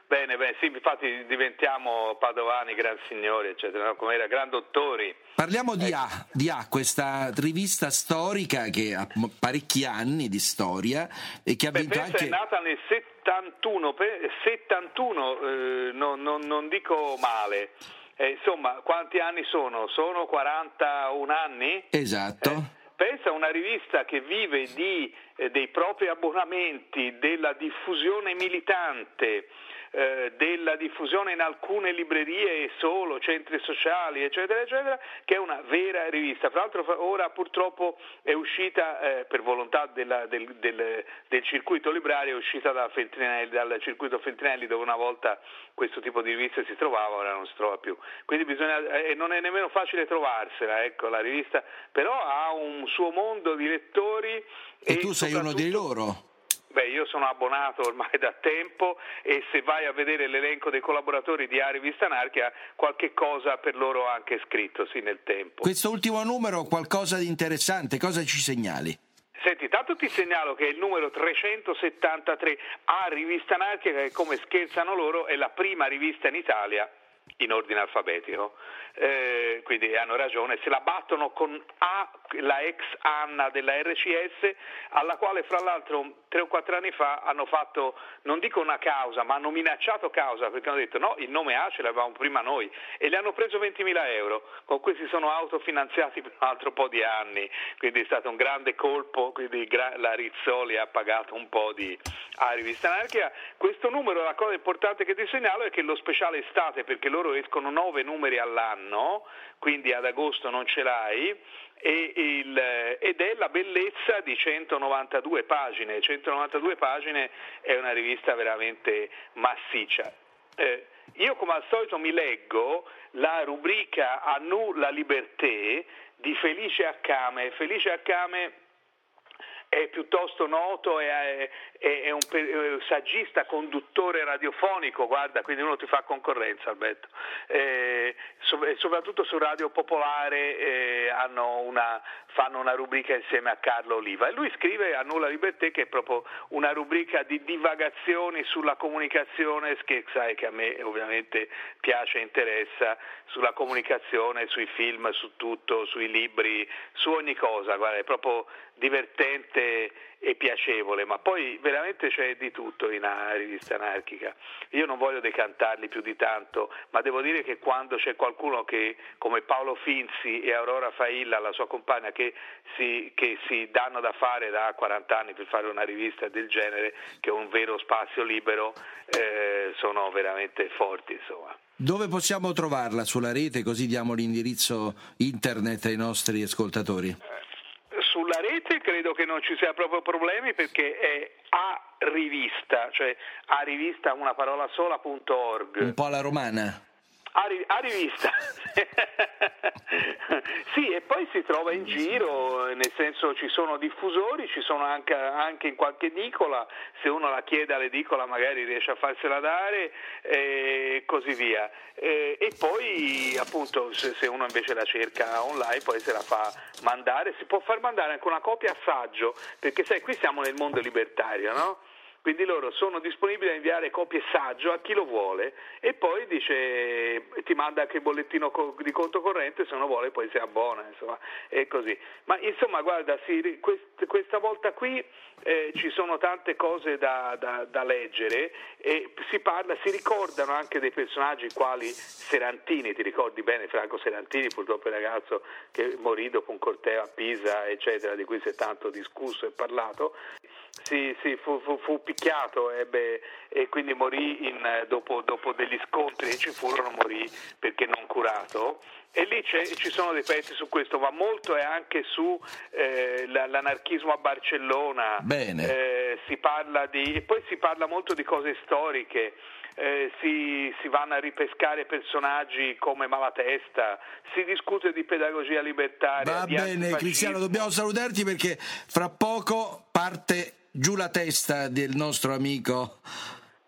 Bene, bene, sì, infatti diventiamo padovani, gran signori, eccetera, no? Come era, gran dottori. Parliamo di A, di A, questa rivista storica che ha parecchi anni di storia e che ha vinto Beh, anche... è nata nel settantuno, settantuno eh, non, non, non dico male. Eh, insomma, quanti anni sono? Sono quarantuno anni? Esatto. Eh, pensa a una rivista che vive di, eh, dei propri abbonamenti, della diffusione militante, eh, della diffusione in alcune librerie e solo, centri sociali, eccetera, eccetera, che è una vera rivista. Fra l'altro ora purtroppo è uscita, eh, per volontà della, del, del, del circuito librario, è uscita da Feltrinelli, dal circuito Feltrinelli, dove una volta questo tipo di riviste si trovava, ora non si trova più. Quindi bisogna, eh, non è nemmeno facile trovarsela, ecco, la rivista, però ha un suo mondo di lettori. E, e tu sei uno di loro? Beh, io sono abbonato ormai da tempo e se vai a vedere l'elenco dei collaboratori di A Rivista Anarchica, qualche cosa per loro ho anche scritto, sì, nel tempo. Questo ultimo numero, qualcosa di interessante, cosa ci segnali? Senti, tanto ti segnalo che è il numero trecentosettantatré A Rivista Anarchica, che come scherzano loro è la prima rivista in Italia in ordine alfabetico, eh, quindi hanno ragione, se la battono con A, la ex Anna della R C S, alla quale fra l'altro tre o quattro anni fa hanno fatto, non dico una causa, ma hanno minacciato causa, perché hanno detto no, il nome A ce l'avevamo prima noi, e le hanno preso ventimila euro, con cui si sono autofinanziati per un altro po' di anni, quindi è stato un grande colpo, quindi la Rizzoli ha pagato un po' di A Rivista Anarchica. Questo numero, la cosa importante che ti segnalo è che lo speciale estate, perché loro escono nove numeri all'anno, quindi ad agosto non ce l'hai, e il, ed è la bellezza di centonovantadue pagine. centonovantadue pagine è una rivista veramente massiccia. Eh, io come al solito mi leggo la rubrica A nous la liberté di Felice Accame. Felice Accame è piuttosto noto, è, è, è un saggista, conduttore radiofonico, guarda, quindi uno ti fa concorrenza, Alberto, eh, soprattutto su Radio Popolare eh, hanno una, fanno una rubrica insieme a Carlo Oliva, e lui scrive A nous la liberté, che è proprio una rubrica di divagazioni sulla comunicazione, che sai che a me ovviamente piace e interessa, sulla comunicazione, sui film, su tutto, sui libri, su ogni cosa, guarda, è proprio divertente e piacevole, ma poi veramente c'è di tutto in A Rivista Anarchica. Io non voglio decantarli più di tanto, ma devo dire che quando c'è qualcuno che, come Paolo Finzi e Aurora Failla, la sua compagna, che si, che si danno da fare da quaranta anni per fare una rivista del genere, che è un vero spazio libero, eh, sono veramente forti, insomma. Dove possiamo trovarla sulla rete, così diamo l'indirizzo internet ai nostri ascoltatori? Sulla rete credo che non ci sia proprio problemi, perché è A Rivista, cioè A Rivista una parola sola punto org. Un po' alla romana. A, ri- a rivista. Sì, e poi si trova in giro, nel senso ci sono diffusori, ci sono anche, anche in qualche edicola, se uno la chiede all'edicola magari riesce a farsela dare e così via. E, e poi appunto se, se uno invece la cerca online poi se la fa mandare, si può far mandare anche una copia assaggio, perché sai, qui siamo nel mondo libertario, no? Quindi loro sono disponibili a inviare copie saggio a chi lo vuole, e poi dice, ti manda anche il bollettino di conto corrente, se uno vuole poi si abbona, insomma, è così. Ma insomma, guarda, si, quest, questa volta qui eh, ci sono tante cose da, da, da leggere, e si parla, si ricordano anche dei personaggi quali Serantini, ti ricordi bene Franco Serantini, purtroppo il ragazzo che morì dopo un corteo a Pisa, eccetera, di cui si è tanto discusso e parlato. Sì, sì, fu, fu, fu picchiato ebbe, e quindi morì in, dopo, dopo degli scontri, e ci furono, morì perché non curato, e lì c'è, ci sono dei pezzi su questo, ma molto è anche su eh, l'anarchismo a Barcellona. Bene. Eh, si parla di, e poi si parla molto di cose storiche. Eh, si, si vanno a ripescare personaggi come Malatesta, si discute di pedagogia libertaria. Va di bene, Cristiano, dobbiamo salutarti perché fra poco parte giù la testa del nostro amico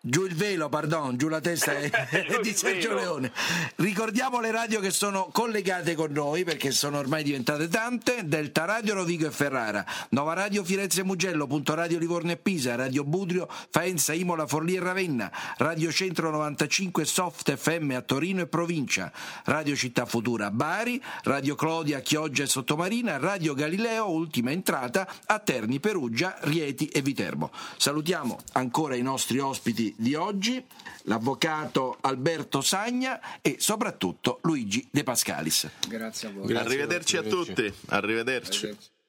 Giù il velo, pardon, giù la testa è, è di Sergio Leone. Ricordiamo le radio che sono collegate con noi, perché sono ormai diventate tante: Delta Radio Rovigo e Ferrara, Nova Radio Firenze e Mugello, Punto Radio Livorno e Pisa, Radio Budrio, Faenza, Imola, Forlì e Ravenna, Radio Centro novantacinque Soft F M a Torino e provincia, Radio Città Futura a Bari, Radio Clodia a Chioggia e Sottomarina, Radio Galileo, ultima entrata, a Terni, Perugia, Rieti e Viterbo. Salutiamo ancora i nostri ospiti di oggi, l'avvocato Alberto Sagna e soprattutto Luigi De Pascalis. Grazie a voi. Grazie, arrivederci a tutti. Arrivederci. Arrivederci.